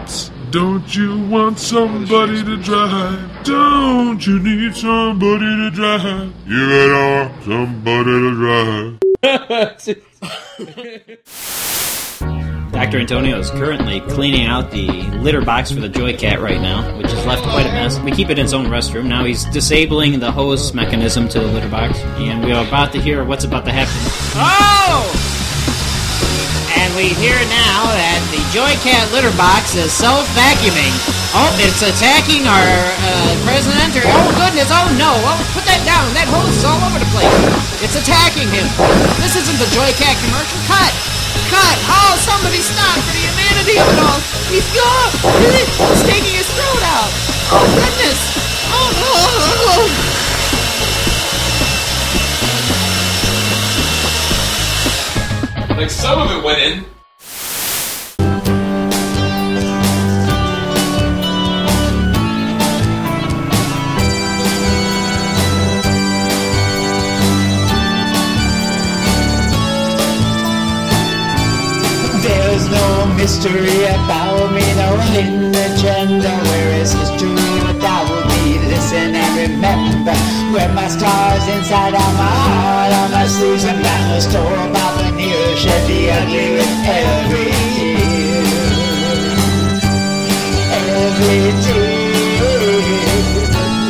S1: Don't you want somebody to drive? Don't you need somebody to drive? You gotta want somebody to drive.
S11: Dr. Antonio is currently cleaning out the litter box for the Joy Cat right now, which has left quite a mess. We keep it in its own restroom. Now he's disabling the hose mechanism to the litter box, and we are about to hear what's about to happen.
S9: Oh! And we hear now that the Joy Cat litter box is self-vacuuming. Oh, it's attacking our president. Oh, goodness. Oh, no. Oh, put that down. That hose is all over the place. It's attacking him. This isn't the Joy Cat commercial. Cut. Cut. Oh, somebody stop for the humanity of it all. He's gone. It's taking his throat out. Oh, goodness. Oh, no.
S20: Like some of it went in.
S3: There's no mystery about me, no hidden agenda. Where is history without me? Listen and remember, where my stars inside out my heart, on my sleeves and back the store about the near shed the ugly with every tear. Every tear.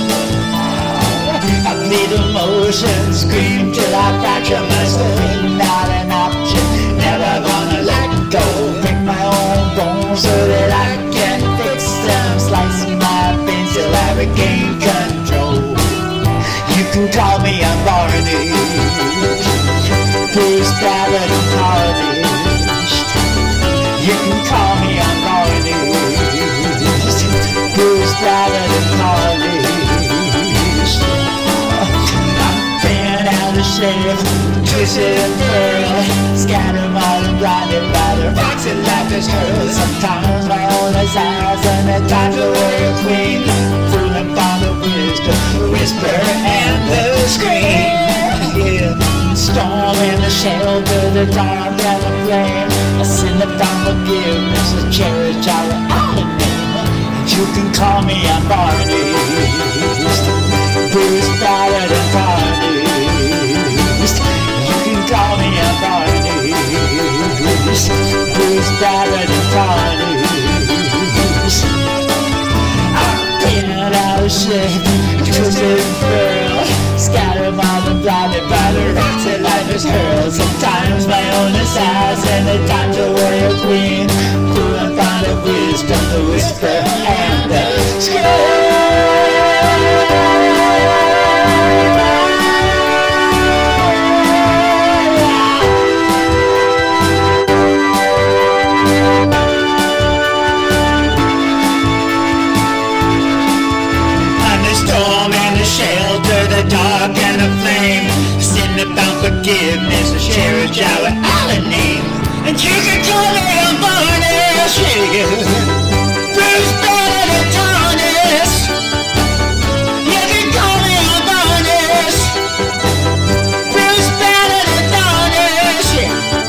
S3: I bleed emotion, scream till I fracture my soul. Not an option, never gonna let go. Break my own bones so that I can fix them. Slice my veins till I regain control. You can call me unvarnished, bruised, battered, and tarnished. You can call me unvarnished, bruised, battered, and tarnished. I've been out of shape, twisted and furled, scattered, mauled, blinded by the rocks and life is hurled. Sometimes my own eyes and at times a warrior queen, fooling by the wisdom, whisper and the scream. Yeah. Storm in the shelter, the dark and the flame. I sin without forgiveness, a cherished our name. You can call me unvarnished, bruised, battered, and tarnished. You can call me unvarnished, bruised, battered, and tarnished. I've been out of shape, twisted and furled, scattered, mauled, and blinded by the rocks that life has hurled. Sometimes my own assassin, at times a warrior queen, full and fond of wisdom, the whisper and the scream. Dark and a flame, sin about forgiveness, a cherished our island name. And you can call me unvarnished, bruised, battered, and tarnished. You can call me unvarnished, bruised, battered, and tarnished.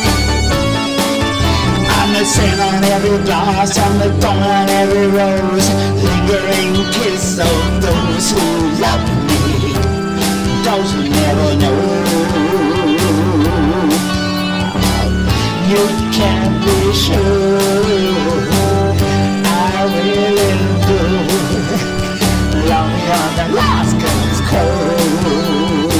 S3: I'm the sin on every blossom, the thorn on every rose, lingering kiss of those who love me. Those who never know, you can be sure I will endure long beyond the last comes cold.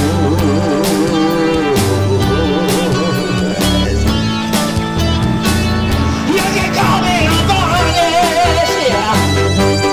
S3: You can call me unvarnished, yeah.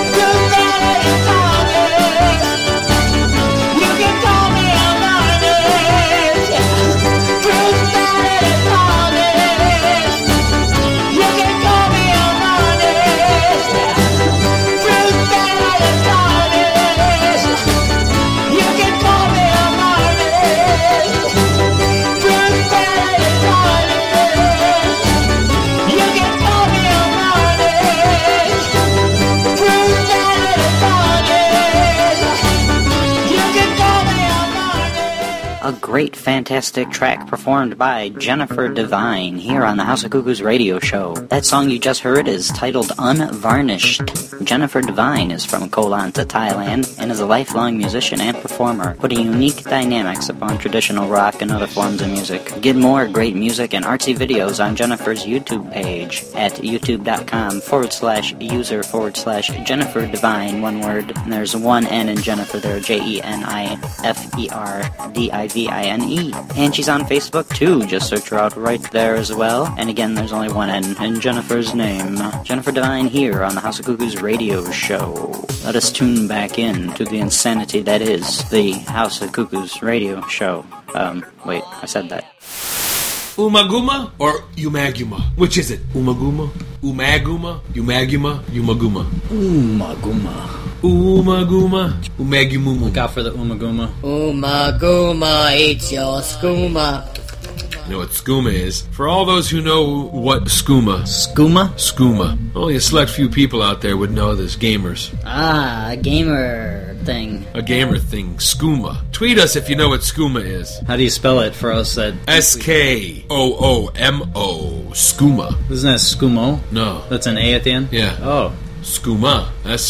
S6: great, fantastic track performed by Jennifer Devine here on the House of Cuckoos radio show. That song you just heard is titled Unvarnished. Jennifer Devine is from Koh Lanta, Thailand, and is a lifelong musician and performer, putting unique dynamics upon traditional rock and other forms of music. Get more great music and artsy videos on Jennifer's YouTube page at youtube.com/user/Jennifer Devine, one word. And there's one N in Jennifer there, JENIFERDIVINE. And she's on Facebook too, just search her out right there as well. And again, there's only one N in Jennifer's name. Jennifer Devine here on the House of Cuckoos radio show. Let us tune back in to the insanity that is the House of Cuckoos radio show. Wait, I said that.
S20: Umaguma or Umaguma? Which is it? Umaguma? Umaguma? Umaguma? Umaguma?
S17: Umaguma.
S20: Umaguma? Umagumuma.
S17: Look out for the Umaguma.
S9: Umaguma eats your skooma.
S20: You know what skooma is? For all those who know what skooma.
S17: Skooma?
S20: Skooma. Only a select few people out there would know this. Gamers.
S6: Ah, a gamer thing.
S20: A gamer thing. Skooma. Tweet us if you know what skooma is.
S17: How do you spell it for us that...
S20: SKOOMO. Skooma.
S17: Isn't that skumo?
S20: No.
S17: That's an A at the end?
S20: Yeah.
S17: Oh.
S20: Skooma.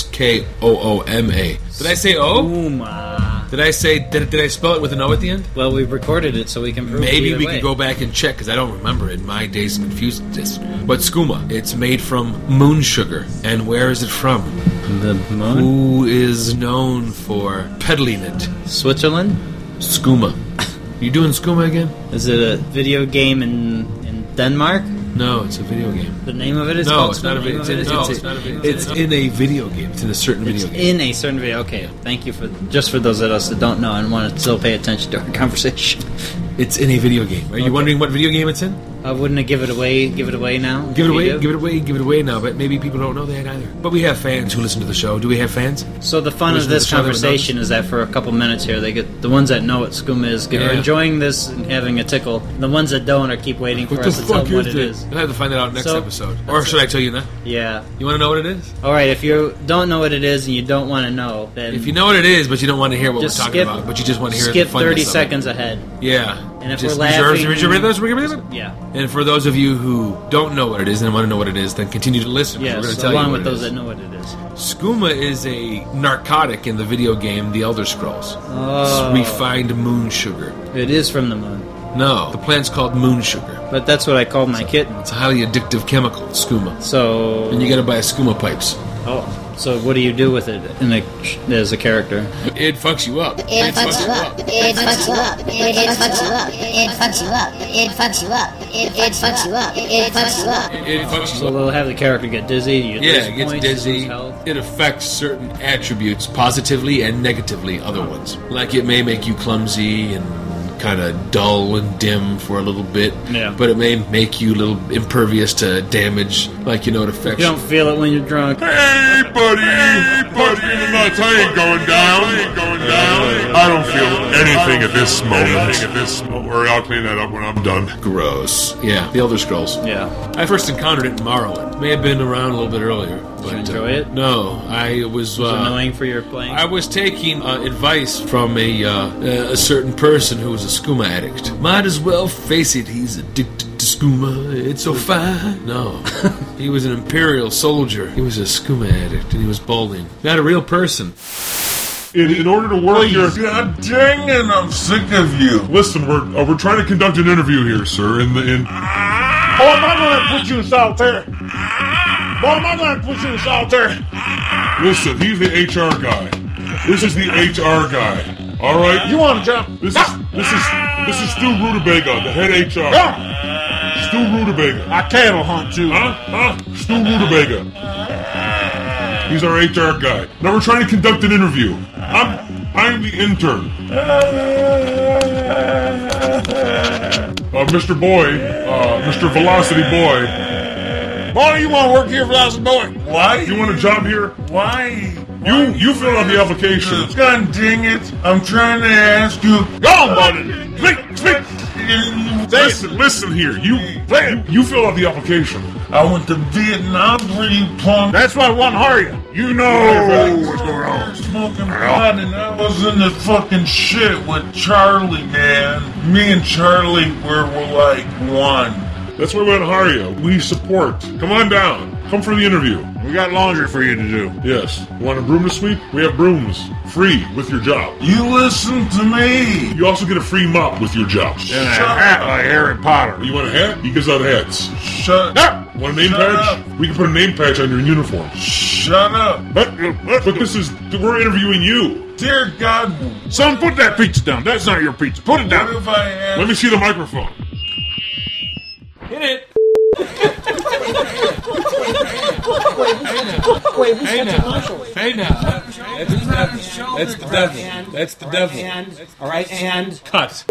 S20: SKOOMA. Did I say O?
S17: Skooma.
S20: Did I spell it with an O at the end?
S17: Well, we've recorded it so we can prove
S20: Maybe
S17: it
S20: we could go back and check, because I don't remember it. My days confused this. But skooma, it's made from moon sugar. And where is it from?
S17: The moon?
S20: Who is known for peddling it?
S17: Switzerland?
S20: Skooma. You doing skooma again?
S17: Is it a video game in Denmark?
S20: No, it's a video game.
S17: The name of it is
S20: no,
S17: called
S20: it's not a video. It's in a video game. It's in a certain video game.
S17: In a certain video. Okay, thank you for those of us that don't know and want to still pay attention to our conversation.
S20: It's in a video game. Are you wondering what video game it's in?
S17: Wouldn't it give it away? Give it away now.
S20: Give it away now. But maybe people don't know that either. But we have fans who listen to the show. Do we have fans?
S17: So the fun of this conversation is that for a couple minutes here, they get the ones that know what skooma is are enjoying this and having a tickle. The ones that don't are keep waiting for us to tell them what it is.
S20: We'll have to find that out next episode. Or should I tell you now?
S17: Yeah.
S20: You want to know what it is?
S17: All right. If you don't know what it is and you don't want to know, then
S20: if you know what it is, but you don't want to hear what we're talking about, but you just want to hear
S17: skip
S20: the funness
S17: 30 seconds ahead.
S20: Yeah.
S17: And if we're laughing...
S20: Yeah. And for those of you who don't know what it is and want to know what it is, then continue to listen.
S17: Yes,
S20: we're going to tell
S17: along
S20: you
S17: with those that know what it is.
S20: Skooma is a narcotic in the video game The Elder Scrolls.
S17: Oh.
S20: It's refined moon sugar.
S17: It is from the moon.
S20: No, the plant's called moon sugar.
S17: But that's what I called my kitten.
S20: It's a highly addictive chemical, skooma.
S17: So...
S20: And you got to buy skooma pipes.
S17: Oh. So what do you do with it as a character?
S20: It fucks you up.
S10: It fucks you up. It fucks you up. It fucks you up. It fucks you up. It fucks you up. It fucks you up. It fucks you up.
S20: It fucks you up.
S17: So they'll have the character get dizzy.
S20: Yeah, it gets dizzy. It affects certain attributes positively and negatively other ones. Like it may make you clumsy and kind of dull and dim for a little bit.
S17: Yeah.
S20: But it may make you a little impervious to damage. Like, it affects
S17: you. don't feel it when you're drunk.
S15: Hey, buddy! Punch me in the nuts. I ain't going down. I don't feel anything at this moment. Don't worry, I'll clean that up when I'm done.
S20: Gross. Yeah, The Elder Scrolls.
S17: Yeah.
S20: I first encountered it in Morrowind. May have been around a little bit earlier.
S17: Did you enjoy it?
S20: No, I was...
S17: Was it annoying for your playing?
S20: I was taking advice from a certain person who was a skooma addict. Might as well face it, he's addicted to skooma. It's so fine. No. He was an Imperial soldier. He was a skooma addict, and he was balding. Not a real person.
S15: In order to work your...
S21: God dang it, I'm sick of you.
S15: Listen, we're trying to conduct an interview here, sir,
S21: Boy, am I going to put you in solitary?
S15: Listen, he's the HR guy. This is the HR guy. All right?
S21: You want a job?
S15: This is Stu Rutabaga, the head HR. Stu Rutabaga.
S21: I cattle hunt too.
S15: Huh? Stu Rutabaga. He's our HR guy. Now we're trying to conduct an interview. I'm the intern. Mr. Boy, Mr. Velocity Boy.
S21: Boy, you want to work here, Velocity Boy? Why?
S15: You want a job here?
S21: Why?
S15: You fill out the application.
S21: God dang it! I'm trying to ask you.
S15: Go on, buddy. Speak. Listen here. You fill out the application.
S21: I went to Vietnam for you, punk.
S15: That's why I want to hire you. You know what's going on.
S21: smoking pot, and I was in the fucking shit with Charlie, man. Me and Charlie were like one.
S15: That's why we want to hire you. We support. Come on down. Come for the interview.
S21: We got laundry for you to do.
S15: Yes. You want a broom to sweep? We have brooms. Free with your job.
S21: You listen to me.
S15: You also get a free mop with your job.
S21: And a hat like Harry Potter.
S15: You want a hat? He gives out hats.
S21: Shut up.
S15: Want a name patch? We can put a name patch on your uniform.
S21: Shut up.
S15: But this is... We're interviewing you.
S21: Dear God.
S15: Son, put that pizza down. That's not your pizza. Put it down.
S21: What if I have...
S15: Let me see the microphone.
S20: Hit it. Hey now. That's the devil. That's the devil.
S13: All right, and
S20: cut.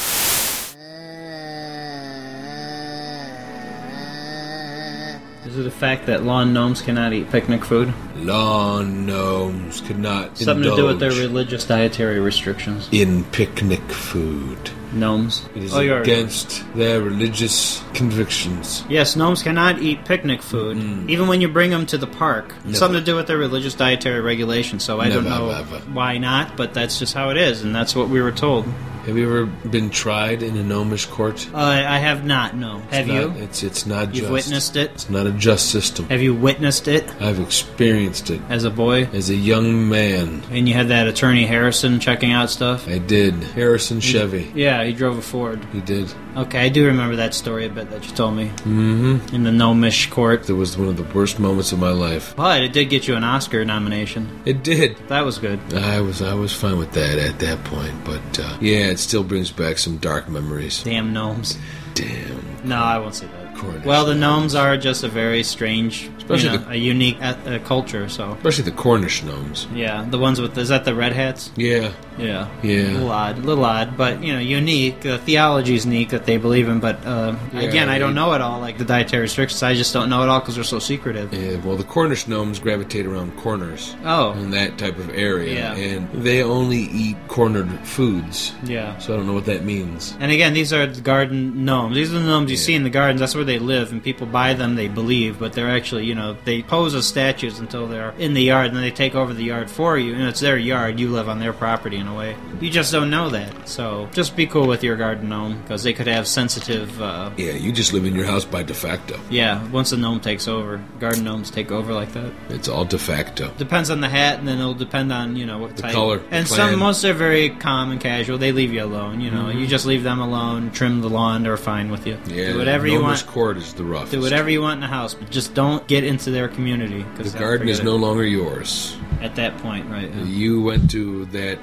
S17: Is it the fact that lawn gnomes cannot eat picnic food?
S4: Lawn gnomes cannot
S17: Something to do with their religious dietary restrictions.
S4: in picnic food.
S17: Gnomes.
S4: It is
S17: you're
S4: against their religious convictions.
S17: Yes, gnomes cannot eat picnic food, even when you bring them to the park.
S4: Never.
S17: Something to do with their religious dietary regulations, so I don't
S4: Never,
S17: know
S4: ever.
S17: why not, but that's just how it is, and that's what we were told.
S4: Have you ever been tried in a gnomish court?
S17: I have not, no. Have you?
S4: It's not
S17: You've
S4: just.
S17: witnessed it?
S4: It's not a just system.
S17: Have you witnessed it?
S4: I've experienced it.
S17: As a boy?
S4: As a young man.
S17: And you had that attorney Harrison checking out stuff?
S4: I did. Harrison Chevy.
S17: Yeah, he drove a Ford.
S4: He did.
S17: Okay, I do remember that story a bit that you told me.
S4: Mm-hmm.
S17: In the gnomish court.
S4: That was one of the worst moments of my life.
S17: But it did get you an Oscar nomination.
S4: It did.
S17: That was good.
S4: I was fine with that at that point, but yeah, it still brings back some dark memories.
S17: Damn gnomes.
S4: Damn.
S17: No, I won't say that.
S4: Cornish
S17: well, the gnomes are just a very strange,
S4: Especially
S17: a unique culture. So,
S4: especially the Cornish gnomes.
S17: Yeah, the ones with is that the red hats?
S4: Yeah.
S17: Yeah.
S4: Yeah.
S17: A little odd, but unique. The theology's neat that they believe in, but again, I don't know it all. Like the dietary restrictions, I just don't know it all because they're so secretive.
S4: Yeah. Well, the Cornish gnomes gravitate around corners.
S17: Oh.
S4: In that type of area.
S17: Yeah.
S4: And they only eat cornered foods.
S17: Yeah.
S4: So I don't know what that means.
S17: And again, these are the garden gnomes. These are the gnomes you see in the gardens. That's where they live, and people buy them. They believe, but they're actually, they pose as statues until they're in the yard, and then they take over the yard for you. And it's their yard. You live on their property in a way. You just don't know that. So just be cool with your garden gnome because they could have sensitive.
S4: Yeah, you just live in your house by de facto.
S17: Yeah, once the gnome takes over, garden gnomes take over like that.
S4: It's all de facto.
S17: Depends on the hat, and then it'll depend on what
S4: the
S17: type.
S4: color.
S17: And
S4: clan.
S17: most are very calm and casual. They leave you alone. You just leave them alone. Trim the lawn. They're fine with you.
S4: Yeah,
S17: do whatever you want.
S4: Court is the roughest.
S17: Do whatever you want in the house, but just don't get into their community.
S4: The garden is no longer yours.
S17: At that point, right? Yeah.
S4: You went to that,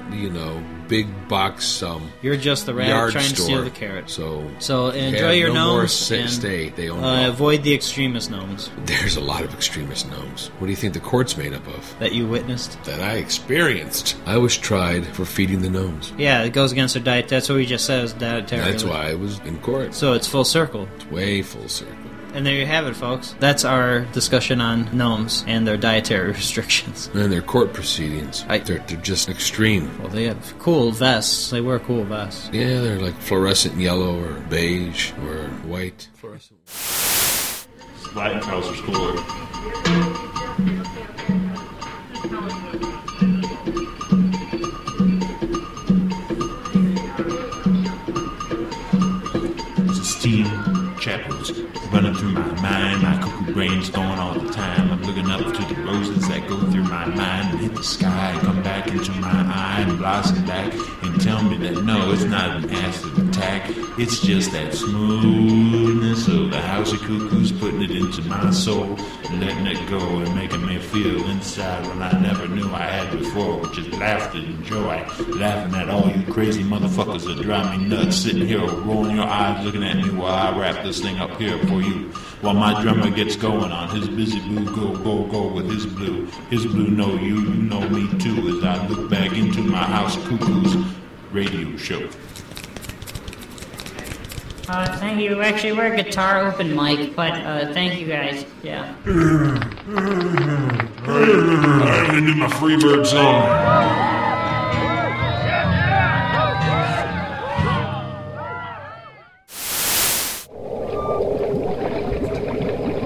S4: big box.
S17: You're just the rabbit trying
S4: store.
S17: to steal the carrot.
S4: So
S17: enjoy your gnomes
S4: more
S17: and
S4: stay. They own
S17: avoid the extremist gnomes.
S4: There's a lot of extremist gnomes. What do you think the court's made up of?
S17: That you witnessed?
S4: That I experienced. I was tried for feeding the gnomes.
S17: Yeah, it goes against their diet. That's what we just said. Is dietary.
S4: That's why I was in court.
S17: So it's full circle.
S4: It's way full circle.
S17: And there you have it, folks. That's our discussion on gnomes and their dietary restrictions.
S4: And their court proceedings. They're just extreme.
S17: Well, they have cool vests. They wear cool vests.
S4: Yeah, they're like fluorescent yellow or beige or white. Fluorescent.
S15: Latin trousers cooler.
S7: Steam chapels running through my mind, my cuckoo brain's going all the time. I'm looking up to the roses that go through my mind and hit the sky, come back into my eye and blossom back and tell me that no, it's not an acid attack, it's just that smoothness of the House of Cuckoos putting it into my soul and letting it go and making me feel inside what I never knew I had before, which is laughter and joy, laughing at all you crazy motherfuckers that drive me nuts, sitting here rolling your eyes looking at me while I wrap this thing up here for you, while my drummer gets going on his busy blue, go with his blue know you know me too, as I look back into my House of Cuckoos radio show.
S22: Thank you. Actually, we're a guitar open mic, but thank you guys. Yeah.
S15: I really need my Freebird song.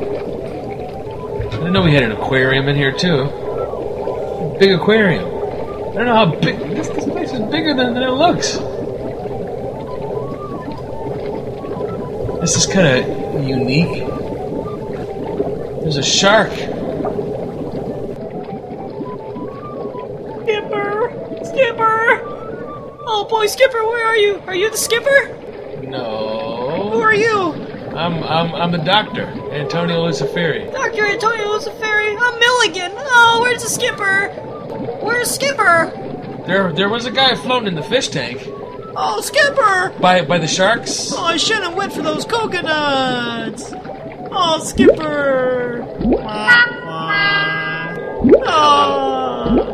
S20: I didn't know we had an aquarium in here too. Big aquarium.
S19: I don't know how big... This place is bigger than it looks. This is kind of unique. There's a shark.
S22: Skipper! Oh boy, Skipper, where are you? Are you the skipper?
S19: No.
S22: Who are you?
S19: I'm the doctor, Antonio Luciferi.
S22: Dr. Antonio Luciferi. I'm Milligan. Oh, where's the skipper? Where's Skipper?
S19: There was a guy floating in the fish tank.
S22: Oh, Skipper!
S19: By the sharks?
S22: Oh, I shouldn't have went for those coconuts. Oh, Skipper! Oh.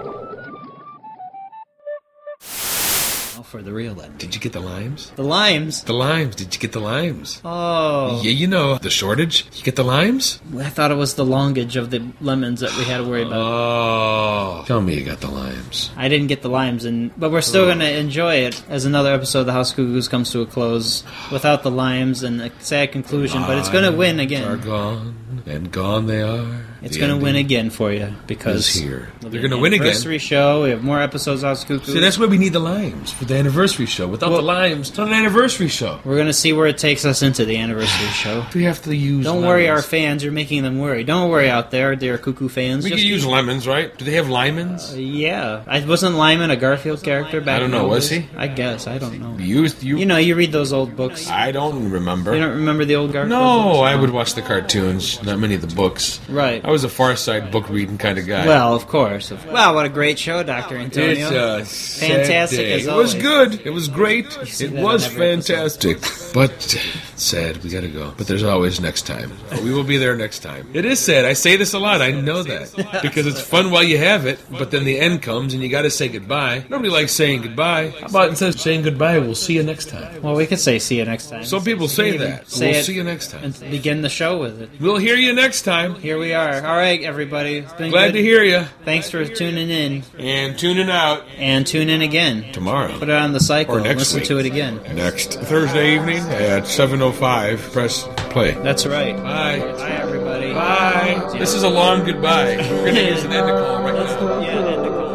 S11: For the real then.
S20: Did you get the limes?
S11: The limes?
S20: The limes. Did you get the limes?
S11: Oh.
S20: Yeah, you know, the shortage. You get the limes?
S11: I thought it was the longage of the lemons that we had to worry about.
S20: Oh. Tell me you got the limes.
S11: I didn't get the limes, but we're still going to enjoy it as another episode of the House of Cuckoos comes to a close without the limes and a sad conclusion, but it's going to win again.
S20: Are gone, and gone they are.
S11: It's going to win again for you because
S20: here. They're going to win again.
S11: Anniversary show. We have more episodes of House of Cuckoos.
S20: So that's why we need the limes for the anniversary show. Without the limes, it's not an anniversary show.
S11: We're going to see where it takes us into the anniversary show.
S20: We have to use
S11: Don't
S20: lemons.
S11: worry, our fans. You're making them worry. Don't worry out there, dear Cuckoo fans.
S20: We could use lemons, right? Do they have limons?
S11: Yeah. Wasn't Lyman a Garfield character back
S20: I don't
S11: in the
S20: know.
S11: old
S20: Was
S11: days?
S20: he?
S11: I guess. I don't know.
S20: You
S11: know, you read those old books.
S20: I don't remember.
S11: You don't remember the old Garfield
S20: No,
S11: books?
S20: I would watch the cartoons, not many of the books.
S11: Right.
S20: I was a Far Side book reading kind of guy.
S11: Well, of course. Wow, what a great show, Dr. Antonio.
S20: It's a
S11: fantastic
S20: sad day.
S11: as
S20: It was
S11: always.
S20: good. It was great. It
S11: that
S20: was
S11: on every
S20: fantastic. But sad, we gotta go. But there's always next time. We will be there next time. It is sad. I say this a lot. I know that. Because it's fun while you have it, but then the end comes and you gotta say goodbye. Nobody likes saying goodbye. How about instead of saying goodbye, we'll see you next time?
S11: Well, we could say see you next time.
S20: Some people say that.
S11: Say
S20: We'll
S11: it
S20: see you next time.
S11: and begin the show with it.
S20: We'll hear you next time.
S11: Here we are. All right, everybody. It's been
S20: Glad
S11: good.
S20: to hear you.
S11: Thanks for tuning in.
S20: And tuning out.
S11: And tune in again.
S20: Tomorrow.
S11: Put it on the cycle.
S20: Or
S11: and
S20: next
S11: listen
S20: week.
S11: to it again.
S20: Next Thursday evening at 7:05. Press play.
S11: That's right.
S20: Bye.
S11: Bye, everybody.
S20: Bye. This is a long goodbye. We're going to use an end to call right now.
S11: Yeah, an end to call.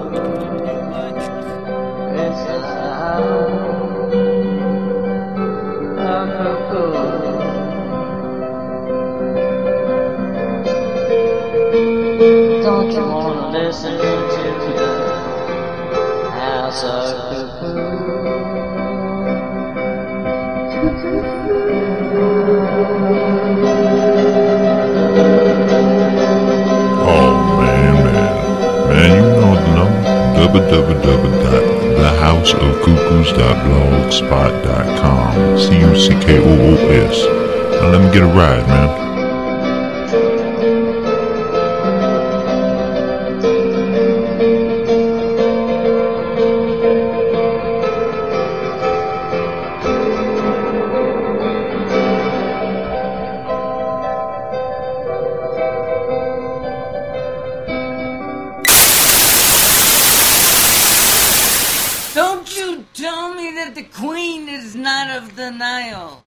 S5: Don't you wanna listen to the House of
S15: Oh man, you know the number. www.thehouseofcuckoos.blogspot.com. CUCKOOS. Now let me get a ride, man.
S5: Don't you tell me that the Queen is not of the Nile.